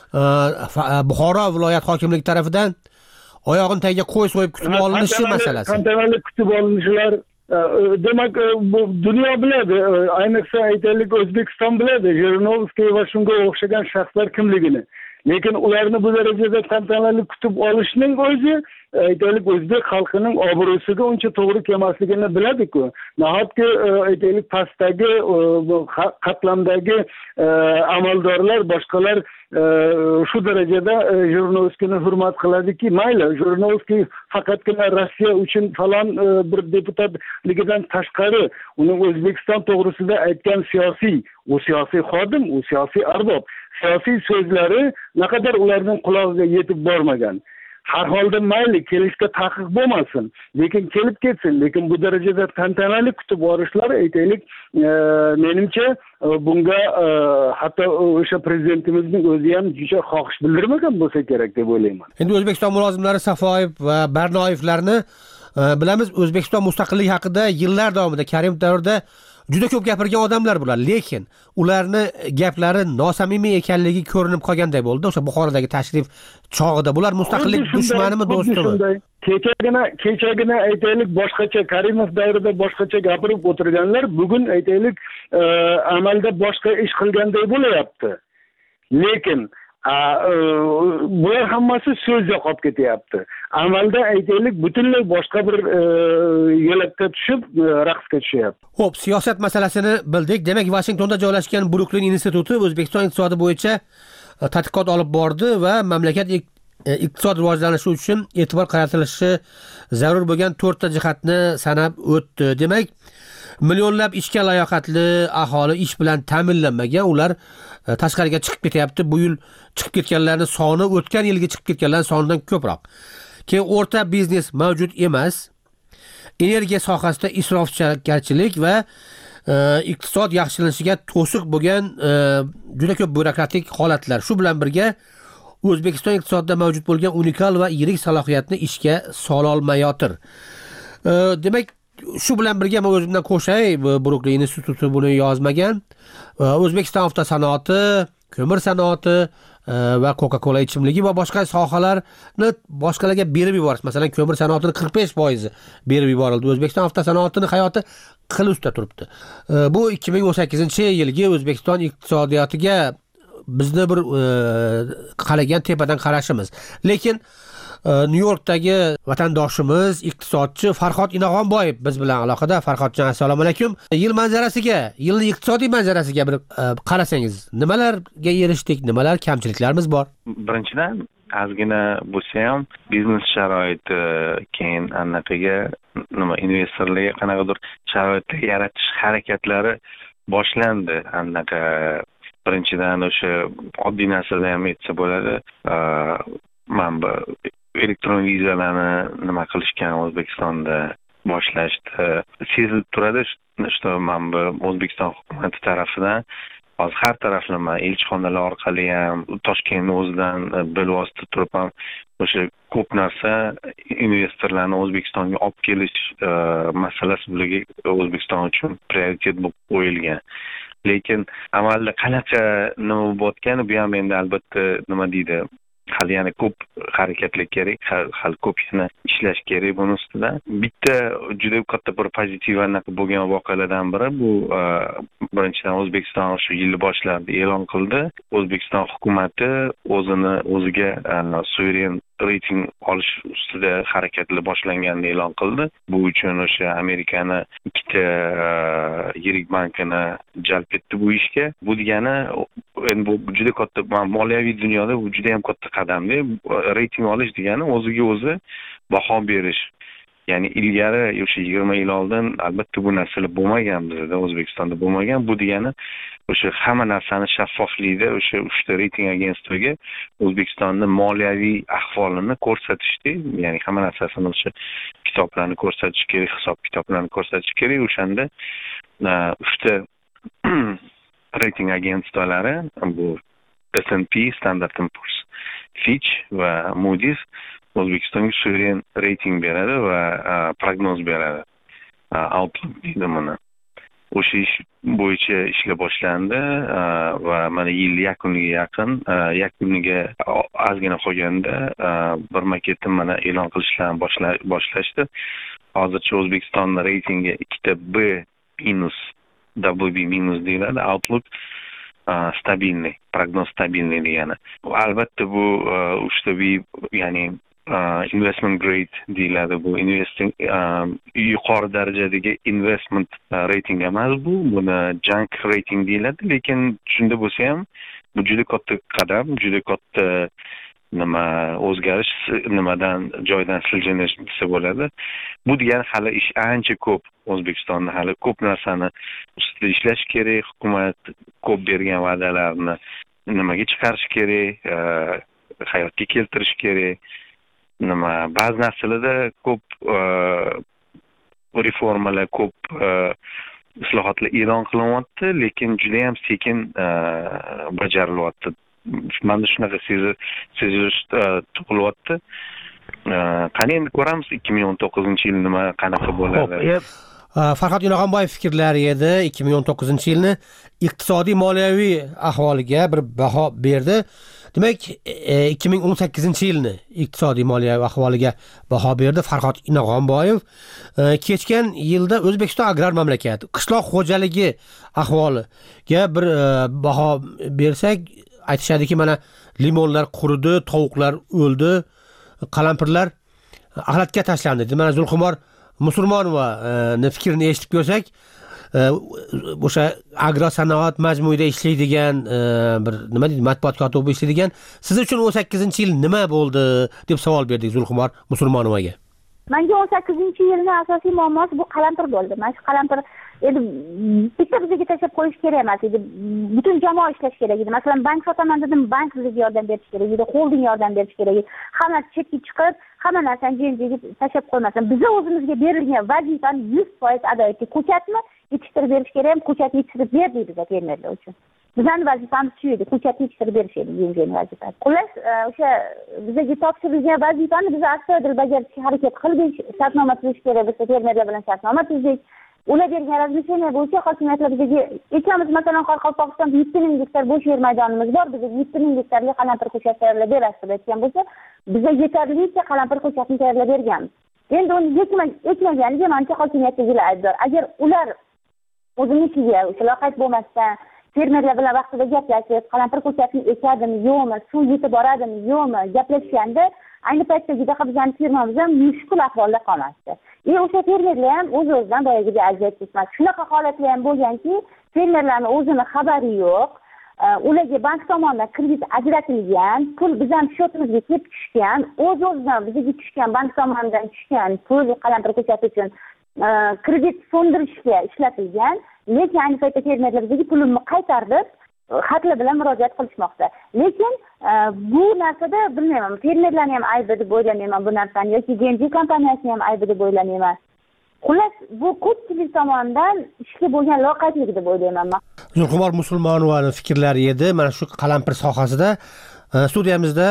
Buxoro viloyat hokimligi tarafidan oyog'ini tagiga qo'y so'yib kutib olinishi masalasi. Tantanali kutib olinishlar demak bu dunyo biladi, ayniqsa aytaylik O'zbekiston biladi Jirinovskiy va shunga o'xshagan shaxslar kimligini. Lekin ularni bu darajada tantanali kutib olishning o'zi aytaylik o'zbek xalqining obro'siga uncha to'g'ri kelmasligini biladi-ku. Nahotki aytaylik pastdagi qatlamdagi amaldorlar, boshqalar shu darajada Jirinovskiyni hurmat qiladiki, mayli, Jirinovskiy faqatgina Rossiya uchun falon bir deputatligidan tashqari uni O'zbekiston to'g'risida aytgan siyosiy xodim, u siyosiy arbob, siyosiy so'zlari naqadar ularning qulog'iga yetib bormagan. Har holda mayli kelishga taqiq bo'lmasin, lekin kelib ketsin, lekin bu darajada tantanali kutib borishlar aytaylik menimcha bunga hatto o'sha prezidentimizning o'zi ham juda xohish bildirmagan bo'lsa kerak deb o'ylayman. Endi O'zbekiston mulozimlari Safoyev va Barnoyevlarni bilamiz, O'zbekiston mustaqilligi haqida yillar davomida Karimov davrida juda ko'p gapirgan odamlar bular, lekin ularni gaplari nosamimiy ekanligi ko'rinib qolganday bo'ldi. O'sha Buxorodagi tashrif chog'ida bular mustaqillik dushmanimi, do'stimi? Kechagina aytaylik boshqacha, Karimov davrida boshqacha gapirib o'tirganlar bugun aytaylik amalda boshqa ish qilganday bo'layapti. Lekin bular hammasi so'zga qolib ketyapti. Amalda aytaylik butunlay boshqa bir yo'lakka tushib, raqsga tushyapti. Xo'p, siyosat masalasini bildik. Demak, Washingtonda joylashgan Brooklyn instituti O'zbekiston iqtisodi bo'yicha tadqiqot olib bordi va mamlakat iqtisod rivojlanishi uchun e'tibor qaratilishi zarur bo'lgan 4 ta jihatni sanab o'tdi. Demak, millionlab ishga layoqatli aholi ish bilan ta'minlanmagan, ular tashqariga chiqib ketyapti. Bu yil chiqib ketganlarning soni o'tgan yilgi chiqib ketganlar sonidan ko'proq. Keyin o'rta biznes mavjud emas. Energiya sohasida isrofgarchilik va iqtisod yaxshilanishiga to'siq bo'lgan juda ko'p byurokratik holatlar. Shu bilan birga O'zbekiston iqtisodida mavjud bo'lgan unikal va yirik salohiyatni ishga sola olmayotir. Demak, shu bilan birga men o'zimdan qo'shay, Brooklyn instituti buni yozmagan. O'zbekiston avtosanoati, ko'mir sanoati va Coca-Cola ichimligi va boshqa sohalarni boshqalarga berib yuborish. Masalan, ko'mir sanoatining 45% berib yuborildi. O'zbekiston avtosanoatining hayoti qil ustida turibdi. Bu 2018-yilgi O'zbekiston iqtisodiyotiga bizni bir qaragan tepadan qarashimiz. Lekin Nyu-Yorkdagi vatandoshimiz, iqtisodchi Farhod Inog'onboyev biz bilan aloqada. Farhodjon, assalomu alaykum. Yil manzarasiga, yilning iqtisodiy manzarasiga bir qarasangiz, nimalarga erishdik, nimalar kamchiliklarimiz bor? Birinchidan, ozgina bo'lsa ham biznes sharoiti, keyin anaqaga investorlarga qanaqadir sharoit yaratish harakatlari boshlandi. Anaqa birinchidan o'sha oddiy narsada ham aytsa bo'ladi. Mana elektron vizalarni nima qilishgan O'zbekistonda boshlashdi. Sezilib turadi, что mana O'zbekiston hukumati tarafidan hozir har taraflama elchixonalar orqali ham Toshkentning o'zidan bilvosita turib ham o'sha ko'p narsa investorlarni O'zbekistonga olib kelish masalasi bularga O'zbekiston uchun prioritet bo'lib qo'yilgan. Lekin amalda qanaqa nima bo'layotgani bu ham endi albatta nima deydi, hali yana ko'p harakatlik kerak, hali ko'p yana ishlash kerak buni ustida. Bitta juda katta bir pozitiv bo'lgan voqealardan biri bu birinchidan O'zbekiston shu yil boshlarida e'lon qildi. O'zbekiston hukumatı o'ziga suveren reyting olish ustida harakatlar boshlanganini e'lon qildi. Bu uchun o'sha Amerikani ikkita yirik bankini jalb etdi bu ishga. Bu degani endi bu juda katta moliyaviy dunyoda bu juda ham katta qadamda. Reyting olish degani o'ziga o'zi baho berish. Ya'ni ilgari o'sha 20 yil oldin albatta bu narsalar bo'lmagan bizda, O'zbekistonda bo'lmagan. Bu degani o'sha hamma narsani shaffoflikda o'sha 3 ta reyting agentstviga O'zbekistonning moliyaviy ahvolini ko'rsatishdi. Ya'ni hamma narsasini o'sha kitoblarni ko'rsatish kerak, hisob kitoblarni ko'rsatish kerak. O'shanda 3 ta reyting agentstvalari bu S&P, Standard & Poor's, Fitch va Moody's O'zbekistonga suveren reyting beradi va prognoz beradi. Outlook deydi buni. O'sha ish bo'yicha ishlar boshlandi va mana yil yakuniga ozgina qolganda bir maketni mana e'lon qilishlarni boshlashdi. Hozircha O'zbekistonning reytingi 2 B minus, double B minus deyiladi. Outlook stabilniy, prognoz stabilniy degani. Albatta bu 3 ta B, ya'ni investment grade deyiladi. Bu investing yuqori darajadagi investment rating emas bu. Buni junk rating deyiladi, lekin shunda bo'lsa ham bu juda katta qadam, juda katta o'zgarish, nimadan joydan siljinish desa bo'ladi. Bu degani hali ish ancha ko'p. O'zbekistonda hali ko'p narsani ustida ishlash kerak. Hukumat ko'p bergan va'dalarni nimaga chiqarish kerak, hayotga keltirish kerak. Ba'zi narsalarda ko'p reformalar, ko'p islohotlar e'lon qilinyapti, lekin juda ham sekin bajarilyapti. Mana shunaqa sezilish tug'ilyapti. Qani endi ko'ramiz 2019-yil nima qanaqa bo'ladi. Farhod Yo'lxonboyev fikrlari edi. 2019-yilni iqtisodiy moliyaviy ahvoliga bir baho berdi. Demak, 2018-yilni iqtisodiy moliyaviy ahvoliga baho berdi Farhod Yo'lxonboyev. Kechgan yilda O'zbekiston agrar mamlakat, qishloq xo'jaligi ahvoliga bir baho bersak, aytishadiki, mana limonlar quridi, tovuqlar o'ldi, qalampirlar axlatga tashlandi. Mana Zulxumor Musulmonovaning fikrini eshitib ko'rsak, o'sha agrosanoat majmuida ishlaydigan bir nima deydi, matbuot kotibi ishlaydigan, siz uchun 18-yil nima bo'ldi deb savol berdik Zulxumor Musulmonovaga. Menga 18-yilning asosiy muammosi bu qalampir bo'ldi. Mana shu qalampir endi bitta bizga tashlab qo'yish kerak emas edi. Butun jamoa ishlash kerak edi. Masalan, bank sotaman dedim, bank bizga yordam berish kerak edi, holding yordam berish kerak edi. Hamma chetga chiqib, hamma narsani jenjiga tashlab qo'ymasin. Biz o'zimizga berilgan vazifani 100% ado etdik. Ko'chatni yetishtirib berish kerak ham, ko'chatni yetishtirib berdik bizga fermerlar uchun. Bizning vazifamiz shu edi, ko'chatni yetishtirib berish edi yengil vazifa. Xullas, o'sha bizga topshirilgan vazifani biz astoydil bajarishga harakat qildik. Shartnoma tuzish kerak bo'lsa, fermerlar bilan shartnoma tuzdik. Ular bergan razmisheniya bo'yicha hokimiyatlar bizga ekamiz. Masalan, Qoraqalpog'istonda 7000 gektar bo'sh yer maydonimiz bor. Bizga 7000 gektarga qalampir ko'chat tayyorlab berasiz deb aytgan bo'lsa, bizga yetarlicha qalampir ko'chatni tayyorlab berganmiz. Endi uni ekmaganiga menimcha hokimiyatdagilar aybdor. Agar ular o'zinikiga o'sha loqayd bo'lmasdan fermerlar bilan vaqtida gaplashib, qalampir ko'chatni ekadimi, yo'qmi, suv yetib boradimi, yo'qmi gaplashganda, ayni paytda juda bizning firmamiz ham mushkul ahvolda qolmasdi. O'sha fermerlar ham o'z-o'zidan boyagiga aziyat chekmasdi. Shunaqa holatlar ham bo'lganki, fermerlarning o'zini xabari yo'q. Ularga bank tomonidan kredit ajratilgan, pul bizning shotimizga kelib tushgan, o'z-o'zidan bizga tushgan bank tomonidan tushgan pul qalampir ko'chati uchun kredit fondirishga ishlatilgan. Lekin ayni paytda fermerlar bizga pulimni qaytarib, xatlar bilan murojaat qilishmoqda. Lekin bu narsada bilmayman, fermerlarning ham aybi deb o'ylamayman bu narsani, yoki Genji kompaniyasining ham aybi deb o'ylamayman. Xullas, bu ko'pchilik tomonidan ishga bo'lgan loqaydlik deb o'ylayman. Zulxumor Musulmonovaning fikrlari edi. Mana shu qalampir sohasida studiyamizda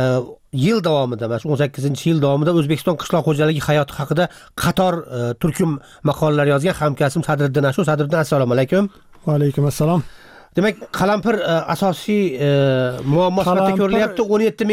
yil davomida, mana shu 18-yil davomida O'zbekiston qishloq xo'jaligi hayoti haqida qator turkum maqolalar yozgan hamkasbim Sadriddin Ashu. Sadriddin, assalomu alaykum. Va alaykum assalom. Demak, qalampir asosiy muammo sifatida ko'rilyapti. 17000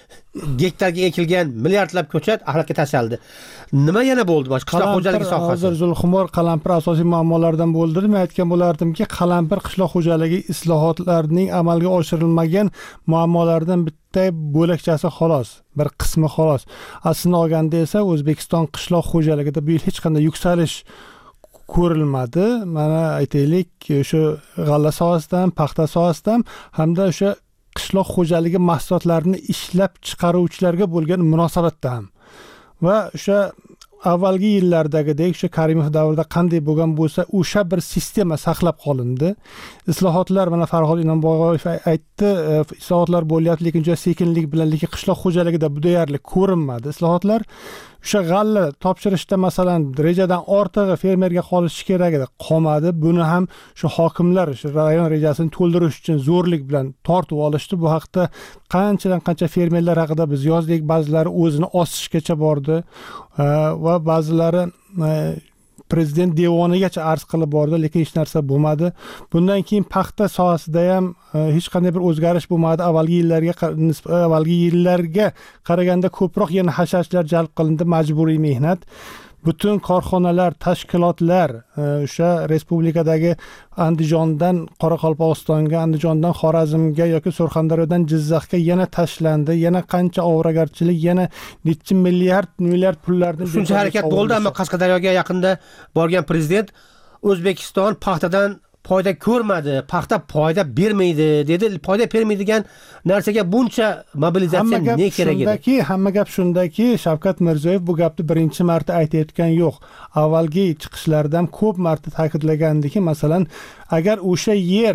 gektarga ekilgan milliardlab ko'chat axlatga tashlandi. Nima yana bo'ldi mana qishloq xo'jaligi sohasi? Hozir Zulxumor qalampir asosiy muammolardan bo'ldi. Men aytgan bo'lardim-ki, qalampir qishloq xo'jaligi islohotlarining amalga oshirilmagan muammolaridan bitta bo'lakchasi xolos, bir qismi xolos. Aslini olganda esa O'zbekiston qishloq xo'jaligida bu yil hech qanday yuksalish ko'rilmadi. Mana aytaylik, o'sha g'alla sohasidan, paxta sohasidan hamda o'sha qishloq xo'jaligi mahsulotlarini ishlab chiqaruvchilarga bo'lgan munosabatda ham va o'sha avvalgi yillardagidek o'sha Karimov davrida qanday bo'lgan bo'lsa, o'sha bir sistema saqlab qolindi. Islohotlar mana Farhod Inomboyev aytdi, islohotlar bo'lyapti, lekin juda sekinlik bilan, lekin qishloq xo'jaligida bu deyarli ko'rinmadi. Islohotlar o'sha g'alla topshirishda masalan rejadan ortig'i fermerga qolishi kerak edi, qolmadi. Buni ham shu hokimlar shu rayon rejasini to'ldirish uchun zo'rlik bilan tortib olishdi. Bu haqda qanchadan qancha fermerlar haqida biz yozdik, ba'zilari o'zini osishgacha bordi va ba'zilari prezident devonigacha arz qilib bordi, lekin hech narsa bo'lmadi. Bundan keyin paxta sohasida ham hech qanday bir o'zgarish bo'lmadi. Avvalgi yillarga qaraganda ko'proq yana hasharchilar jalb qilindi, majburiy mehnat. Butun korxonalar, tashkilotlar o'sha respublikadagi Andijondan Qoraqalpog'istonga, Andijondan Xorazmga yoki Surxondaryodan Jizzaxga yana tashlandi. Yana qancha ovragarchilik, yana necha milliard pullarni shuncha harakat bo'ldi, ammo Qashqadaryoga yaqinda borgan prezident O'zbekiston paxtadan foyda ko'rmadi, paxta foyda bermaydi dedi. Foyda bermaydigan narsaga buncha mobilizatsiya ne kerak edi? Hamma gap shundaki, Shavkat Mirziyoyev bu gapni birinchi marta aytayotgan yo'q. Avvalgi chiqishlardan ko'p marta ta'kidlagandiki, masalan, agar o'sha yer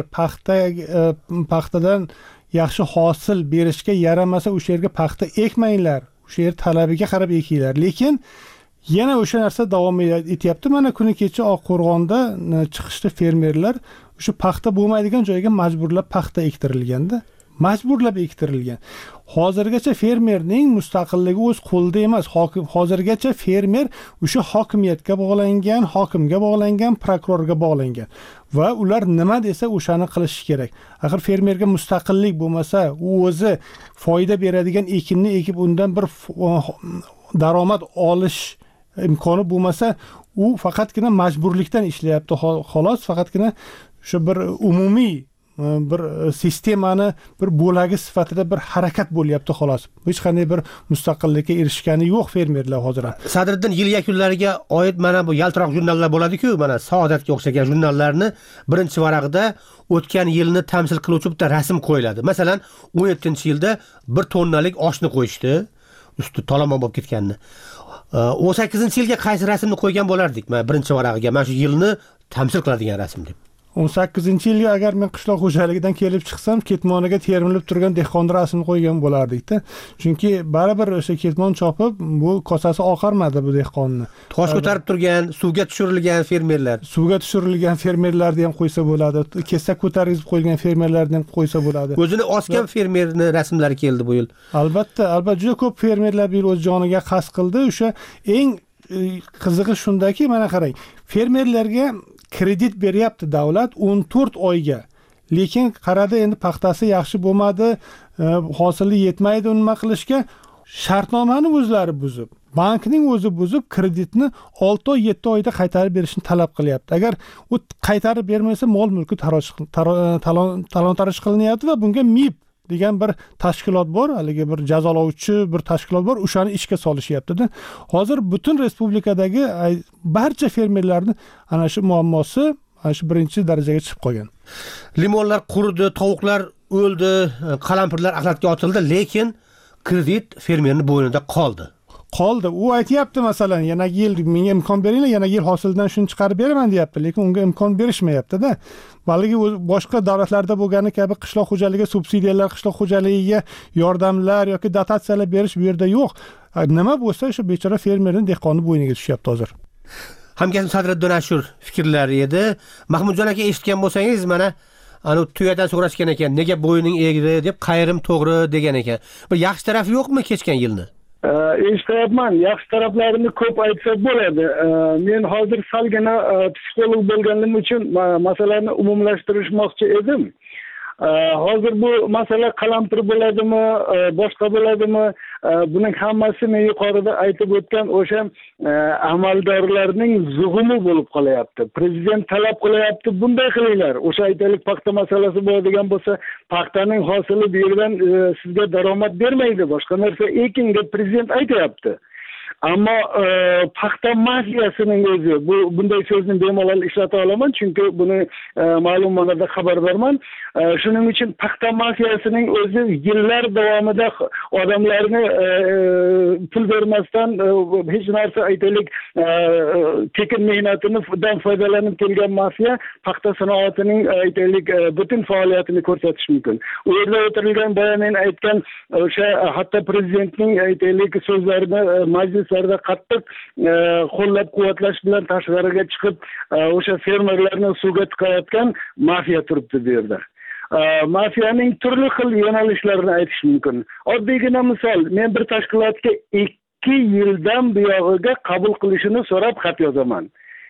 paxtadan yaxshi hosil berishga yaramasa, o'sha yerga paxta ekmanglar. O'sha yer talabiga qarab ekinglar. Lekin yana o'sha narsa davom etyapti. Mana kuni kecha Oqqo'rg'onda chiqishdi fermerlar o'sha paxta bo'lmaydigan joyga majburlab paxta ektirilganda, majburlab ektirilgan. Hozirgacha fermerning mustaqilligi o'z qo'lida emas. Hozirgacha fermer o'sha hokimiyatga bog'langan, hokimga bog'langan, prokurorga bog'langan va ular nima desa o'shani qilish kerak. Axir fermerga mustaqillik bo'lmasa, u o'zi foyda beradigan ekinni ekib undan bir daromad olish imkoni bo'lmasa, u faqatgina majburlikdan ishlayapti xolos, faqatgina shu bir umumiy bir sistemani bir bo'lagi sifatida bir harakat bo'lyapti xolos. Hech qanday bir mustaqillikka erishgani yo'q fermerlar hozir. Sadriddin, yil yakunlariga oid mana bu yaltiroq jurnallar bo'ladi-ku, mana Saodatga o'xshagan jurnallarni birinchi varag'ida o'tgan yilni tamsil qiluvchi bitta rasm qo'yiladi. Masalan, 17-yilda 1 tonnalik oshni qo'yishdi, usti talomon bo'lib ketganini. 18-yilga qaysi rasmni qo'ygan bo'lardik? Mana birinchi varag'iga mana shu yilni tamsil qiladigan rasm deb. 18-yilga agar men qishloq xo'jaligidan kelib chiqsam, ketmoniga termilib turgan dehqon rasmini qo'ygan bo'lardik-da. Chunki baribir o'sha ketmon chopib, bu kosasi oqarmadi bu dehqonni. Tosh ko'tarib turgan, suvga tushirilgan fermerlar. Suvga tushirilgan fermerlarni ham qo'ysa bo'ladi. Kesak ko'tarib qo'ygan fermerlarni ham qo'ysa bo'ladi. O'zini osgan fermerni rasmlari keldi bu yil. Albatta, juda ko'p fermerlar bu yil o'z joniga qasd qildi. O'sha eng qizig'i shundaki, mana qarang, fermerlarga kredit beryapti davlat 14 oyga. Lekin qaradi, endi paxtasi yaxshi bo'lmadi, hosili yetmaydi nima qilishga, shartnomani o'zlari buzib, bankning o'zi buzib, kreditni 6 oy, 7 oyda qaytarib berishni talab qilyapti. Agar u qaytarib bermasa, mol-mulki talon-taroj qilinyapti va bunga MIB degan bir tashkilot bor, haligi bir jazolovchi bir tashkilot bor, o'shani ishga solishyapti-da. Hozir butun respublikadagi barcha fermerlarning ana shu muammosi ana shu birinchi darajaga chiqib qolgan. Limonlar quridi, tovuqlar o'ldi, qalampirlar axlatga otildi, lekin kredit fermerning bo'ynida qoldi. U aytayapti, masalan, yana yil menga imkon beringlar, yana yil hosildan shuni chiqarib beraman deyapti, lekin unga imkon berishmayapti-da. Balki boshqa davlatlarda bo'lgani kabi qishloq xo'jaligi subsidiyalar, qishloq xo'jaligiga yordamlar yoki dotatsiyalar berish bu yerda yo'q. Nima bo'lsa, shu bechora fermerning dehqonni bo'yniga tushyapti hozir. Hamkasbim Sadriddin Ashur fikrlari edi. Mahmudjon aka, eshitgan bo'lsangiz, mana ana tuyadan so'rashgan ekan, nega bo'yning egdi deb, qayrim to'g'ri degan ekan. Bir yaxshi tarafi yo'qmi kechgan yilni? Eshityapman, yaxshi taraflarini ko'p aytsak bo'ladi. Men hozir salgina psixolog bo'lganim uchun masalani umumlashtirishmoqchi edim. hozir bu masala qalampir bo'ladimi, boshqa bo'ladimi, buning hammasini yuqorida aytib o'tgan o'sha amaldorlarning zug'umi bo'lib qolyapti. Prezident talab qilyapti, bunday qilinglar. O'sha aytaylik paxta masalasi bo'ladigan bo'lsa, paxtaning hosili bu yerdan sizga daromad bermaydi, boshqa narsa eking deb prezident aytyapti. Ammo paxta mafiyasining o'zi, bunday so'zni bemalol ishlata olaman, chunki buni ma'lum ma'noda xabardorman. Shuning uchun paxta mafiyasining o'zi yillar davomida odamlarni pul bermasdan hech narsa aytaylik tekin mehnatidan foydalanib kelgan mafiya paxta sanoatining aytaylik butun faoliyatini ko'rsatish mumkin. U yerda o'tirilgan boya men aytgan o'sha hatto prezidentning aytaylik so'zlarini majlislarda qattiq qo'llab-quvvatlash bilan tashqariga chiqib o'sha fermerlarni suvga tiqayotgan mafiya turibdi bu yerda. Mafiyaning turli xil yo'nalishlarini aytish mumkin. Oddiygina misol, men bir tashkilotga 2 yildan buyog'iga qabul qilishini so'rab xat yozaman.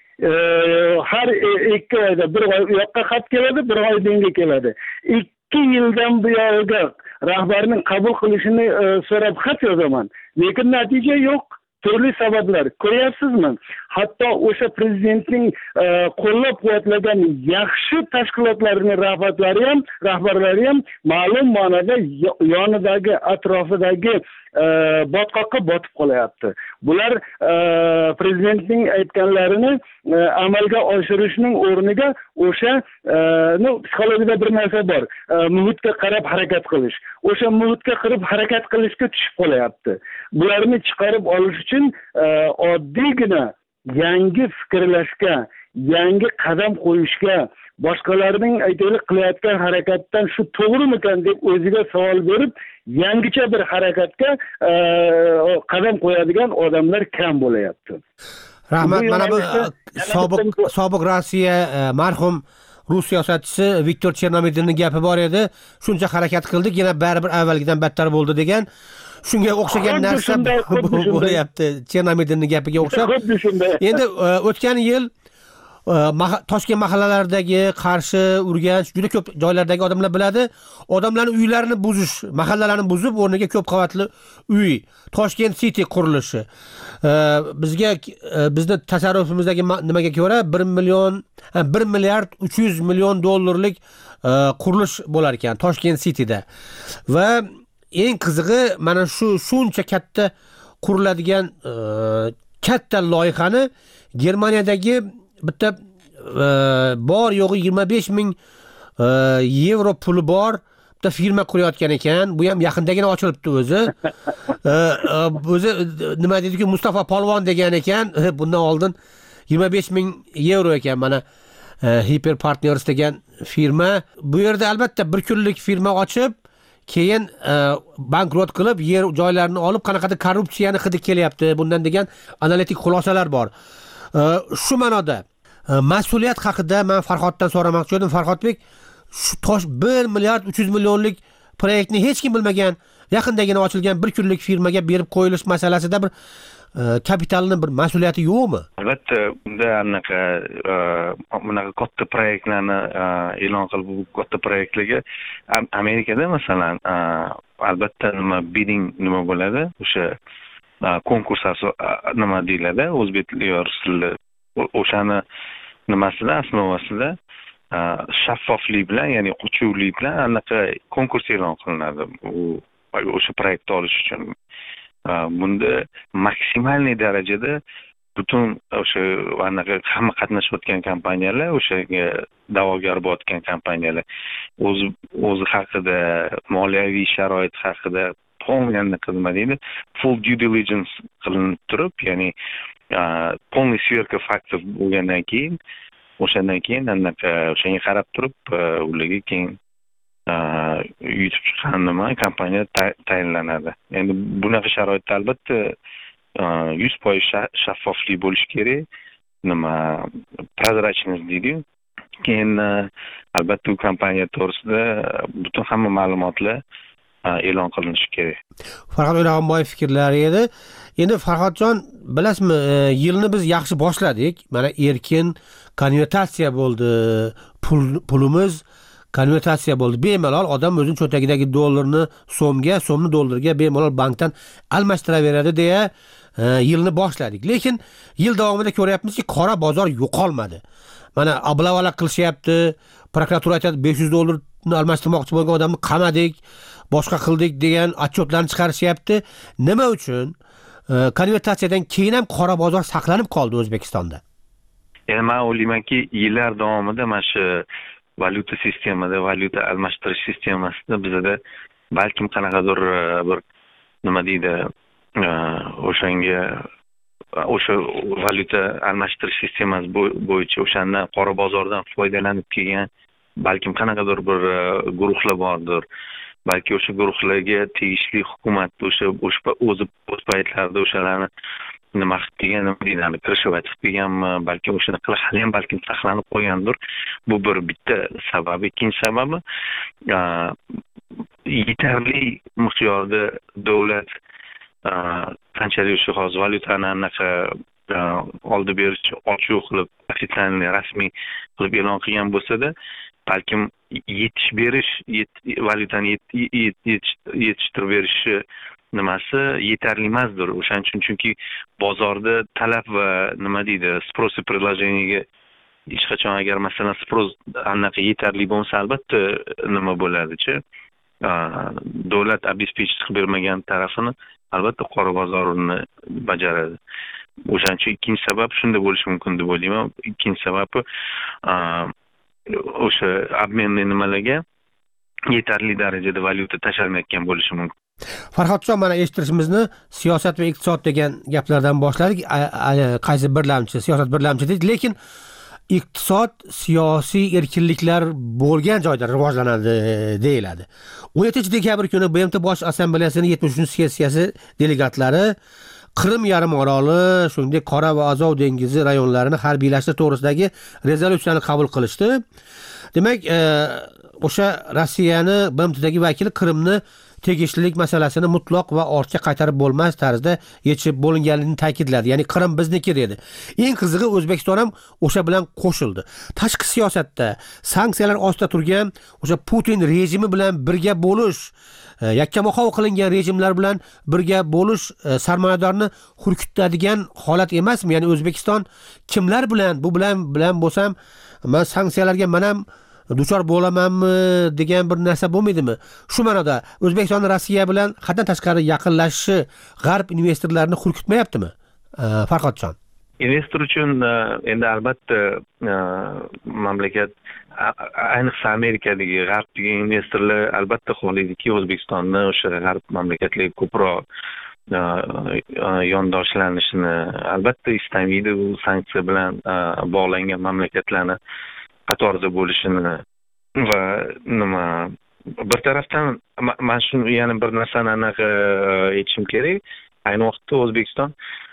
Har 2 oyda bir oy u yoqqa xat keladi, bir oy menga keladi. 2 yildan buyog'iga rahbarning qabul qilishini so'rab xat yozaman. Lekin natija yo'q. Turli sabablar. Ko'ryapsizmi? Hatto o'sha prezidentning qo'llab-quvvatlagan yaxshi tashkilotlarning rahbarlari ham ma'lum ma'noda yonidagi, atrofidagi botqoqqa botib qolyapti. Bular prezidentning aytganlarini amalga oshirishning o'rniga o'sha psixologiyada bir narsa bor. Muhitga qarab harakat qilish. O'sha muhitga qarab harakat qilishga tushib qolyapti. Bularni chiqarib olish uchun oddiygina yangi fikrlashga, yangi qadam qo'yishga, boshqalarning aytaylik qilayotgan harakatdan shu to'g'rimikan deb o'ziga savol berib, yangicha bir harakatga qadam qo'yadigan odamlar kam bo'layapti. Rahmat, mana bu sobiq Rossiya marhum rus siyosatchisi Viktor Chernomyrdinning gapi bor edi. Shuncha harakat qildik, yana baribir avvalgidan battar bo'ldi degan. Shunga o'xshagan narsa bo'lyapti Chernomyrdinning gapiga o'xshab. Endi o'tgan yil Toshkent mahallalaridagi Qarshi, Urganch juda ko'p joylardagi odamlar biladi. Odamlarning uylarini buzish, mahallalarni buzib, o'rniga ko'p qavatli uy, Toshkent City qurilishi. Bizni tasarrufimizdagi nimaga ko'ra 1 milliard 300 million dollarlik qurilish bo'lar ekan Toshkent Cityda. Va eng qizig'i mana shuncha katta quriladigan katta loyihani Germaniyadagi bitta bor yo'g'i 25 ming yevro puli bor bitta firma qurayotgan ekan. Bu ham yaqindagina ochilibdi o'zi. O'zi nima dedi-ku, Mustafa Polvon degan ekan. Bundan oldin 25 ming yevro ekan mana Hyper Partners degan firma. Bu yerda albatta bir kunlik firma ochib, keyin bankrot qilib, yer joylarini olib, qanaqadir korrupsiyani hidi kelyapti bundan degan analitik xulosalar bor. Shu ma'noda mas'uliyat haqida men Farhoddan so'ramoqchi edim. Farhodbek, shu 1 milliard 300 millionlik proyektni hech kim bilmagan, yaqindagina ochilgan bir kunlik firmaga berib qo'yilish masalasida bir kapitalning bir mas'uliyati yo'qmi? Albatta, unda bunaqa katta proyektlarni e'lon qilib, bu katta proyektlarga Amerikada masalan albatta bidding nima bo'ladi? O'sha konkurs nima deyiladi? O'zbek tili, rus tili o'shani nimasida, asnovasida shaffoflik bilan, ya'ni ochiqlik bilan anaqa konkurs e'lon qilinadi. O'sha proyektni olish uchun. Bunda maksimalniy darajada butun o'sha anaqa hamma qatnashayotgan kompaniyalar, o'shaga da'vogar bo'layotgan kompaniyalar o'zi haqida, moliyaviy sharoit haqida nima deydi, full due diligence qilinib turib, ya'ni полный сверка faktov bo'lgandan keyin, o'shandan keyin o'shanga qarab turib, ularga keyin yutib chiqqan kompaniya tayinlanadi. Endi bunaqa sharoitda albatta 100% shaffoflik bo'lishi kerak. Prozrachность deydi. Keyin albatta u kompaniya to'g'risida butun hamma ma'lumotlar e'lon qilinishi kerak. Farhod O'rag'onboyev fikrlari edi. Endi Farhodjon, bilasizmi, yilni biz yaxshi boshladik. Mana erkin konvertatsiya bo'ldi. Pulimiz konvertatsiya bo'ldi. Bemalol odam o'zining cho'ntagidagi dollarni so'mga, so'mni dollarga bemalol bankdan almashtiraveradi deya yilni boshladik. Lekin yil davomida ko'ryapmizki, qora bozor yo'qolmadi. Mana ablavalar qilishyapti, prokuratura aytadi 500 dollarni almashtirmoqchi bo'lgan odamni qamadik, boshqa qildik degan отчетlarni chiqarishyapti. Nima uchun konvertatsiyadan keyin ham qora bozor saqlanib qoldi O'zbekistonda? Ya'ni men o'ylaymanki, yillar davomida mana shu valyuta sistemada, valyuta almashtirish sistemasida bizda balkim qanaqadir bir nima deydi, o'sha valyuta almashtirish sistemasi bo'yicha o'shandan qora bozordan foydalanib kelgan balkim qanaqadir bir guruhlar bordir. Balki o'sha guruhlarga tegishli hukumat o'z paytlarida o'shalarni nima qilib kelgan, nima deydi, kirishib kelganmi, balki o'shani qilish hali ham balkim saqlanib qolgandir. Bu bitta sababi. Ikkinchi sababi, yetarli miqdorda davlat qanchalik o'sha hozir valyutani anaqa oldi berish ochiq qilib, ofitsialniy rasmiy qilib e'lon qilgan bo'lsa-da, balkim valyutani yetishtirib berishi nimasi yetarli emasdir. O'shaning uchun, chunki bozorda talab va nima deydi, sпрос и предложениеga hech qachon agar masalan sпрос anaqa yetarli bo'lsa, albatta nima bo'ladi-chi, davlat обеспечить qilib bermagan tarafini albatta qora bozorni bajaradi. O'shaning uchun ikkinchi sabab shunda bo'lishi mumkin deb o'ylayman. Ikkinchi sababi o'sha obmenli nimalarga yetarli darajada valyuta tashlanmayotgan bo'lishi mumkin. Farhodjon, mana eshittirishimizni siyosat va iqtisod degan gaplardan boshladik. Qaysi birlamchi, siyosat birlamchi dedik, lekin iqtisod siyosiy erkinliklar bo'lgan joyda rivojlanadi deyiladi. 17-dekabr kuni BMT Bosh Assambleyasining 73-sessiyasi delegatlari Qrim yarim oroli, shuningdek Qora va Azov dengizi rayonlarini harbiylashtirish to'g'risidagi rezolyutsiyani qabul qilishdi. Demak, o'sha Rossiyani BMTdagi vakili Qrimni tegishlilik masalasini mutlaq va ortga qaytarib bo'lmas tarzda yechib bo'linganligini ta'kidladi. Ya'ni Qrim bizniki dedi. Eng qizig'i, O'zbekiston ham o'sha bilan qo'shildi. Tashqi siyosatda sanksiyalar ostida turgan o'sha Putin rejimi bilan birga bo'lish, yakkamoqov qilingan rejimlar bilan birga bo'lish sarmoyadorni hurkitadigan holat emasmi? Ya'ni O'zbekiston kimlar bilan bo'lsam, men sanksiyalarga men ham duchor bo'lamanmi degan bir narsa bo'lmaydimi? Shu ma'noda O'zbekiston Rossiya bilan haddan tashqari yaqinlashishi g'arb investorlarini hurkitmayaptimi? Farhodjon. Investor uchun endi albatta mamlakat, ayniqsa Amerikadagi g'arbdagi investorlar albatta xohlaydiki, O'zbekistonni o'sha g'arb mamlakatlarga ko'proq yondashlanishini albatta istamaydi. U sanksiya bilan bog'langan mamlakatlarni qatorida bo'lishini va nima, bir tarafdan men shuni yana bir narsani aniq aytishim kerak. Ayni vaqtda O'zbekiston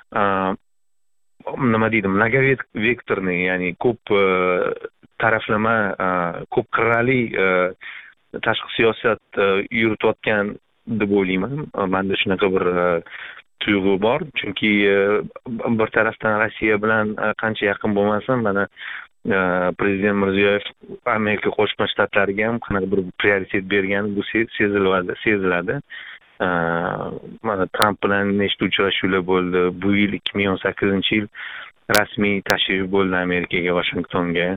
nima deydi, mnoговекторный, ya'ni ko'p taraflama, ko'p qirrali tashqi siyosat yuritayotgan deb o'ylayman. Menda shunaqa bir tuyg'u bor, chunki bir tarafdan Rossiya bilan qancha yaqin bo'lmasin, mana Prezident Mirziyoyev Amerika Qo'shma Shtatlariga ham qanaqa bir prioritet bergani bu seziladi. Mana Tramp bilan nechta uchrashuvlar bo'ldi. Bu yil 2018-yil rasmiy tashrif bo'ldi Amerikaga, Vashingtonga.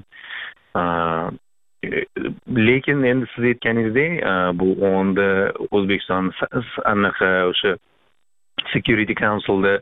Lekin endi siz aytganingizdek, bu o'nda O'zbekiston anaqa o'sha Security Councilda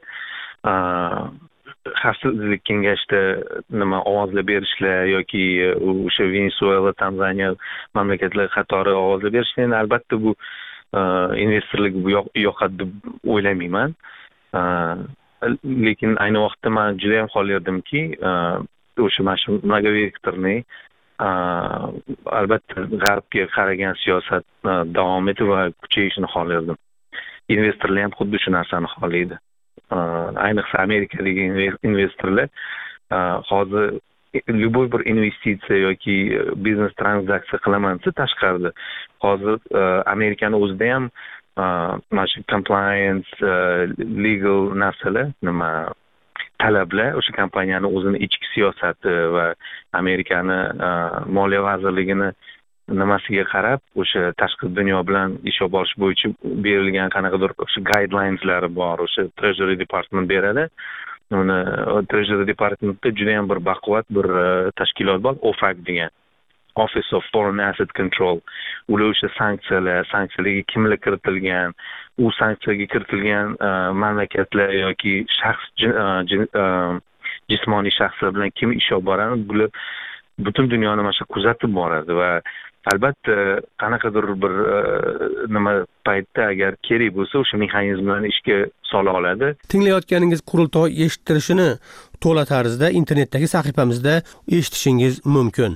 xavfsizlik kengashida nima ovozlar berishlar yoki o'sha Venezuela, Tanzaniya mamlakatlar qatori ovozlar berishlar, endi albatta bu investorlarga bu yoqadi deb o'ylamayman. Lekin ayni vaqtda men juda ham xohlardimki, o'sha mana shu mnoговекторный albatta g'arbga qaragan siyosat davom etib va kuchayishini xohlardim. Investorlar ham xuddi shu narsani xohlaydi. Ayniqsa Amerikadagi investorlar hozir любой bir investitsiya yoki biznes tranzaksiya qilaman desa tashqarida, hozir Amerikani o'zida ham mana shu compliance, legal narsalar, nima talablar o'sha kompaniyani o'zini ichki siyosati va Amerikani moliya vazirligini nimasiga qarab o'sha tashqi dunyo bilan ish olib borish bo'yicha berilgan qanaqadir o'sha guidelineslari bor, o'sha Treasury Department beradi. Uni Treasury Departmentda juda ham bir baquvvat bir tashkilot bor, OFAC degan. Office of Foreign Asset Control. Ular o'sha sanksiyalarga kimlar kiritilgan, u sanksiyaga kiritilgan mamlakatlar yoki shaxs jismoniy shaxslar bilan kim ish olib boradi, bular butun dunyoni mana shu kuzatib boradi va albatta qanaqadir bir nima paytda agar kerak bo'lsa o'sha mexanizmlarni ishga sola oladi. Tinglayotganingiz qurultoy eshittirishini to'la tarzda internetdagi sahifamizda eshitishingiz mumkin.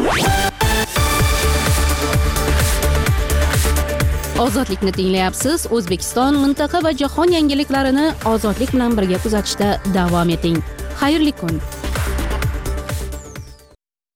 Ozodlikni tinglayapsiz. O'zbekiston, mintaqa va jahon yangiliklarini ozodlik bilan birga kuzatishda davom eting. Xayrli kun.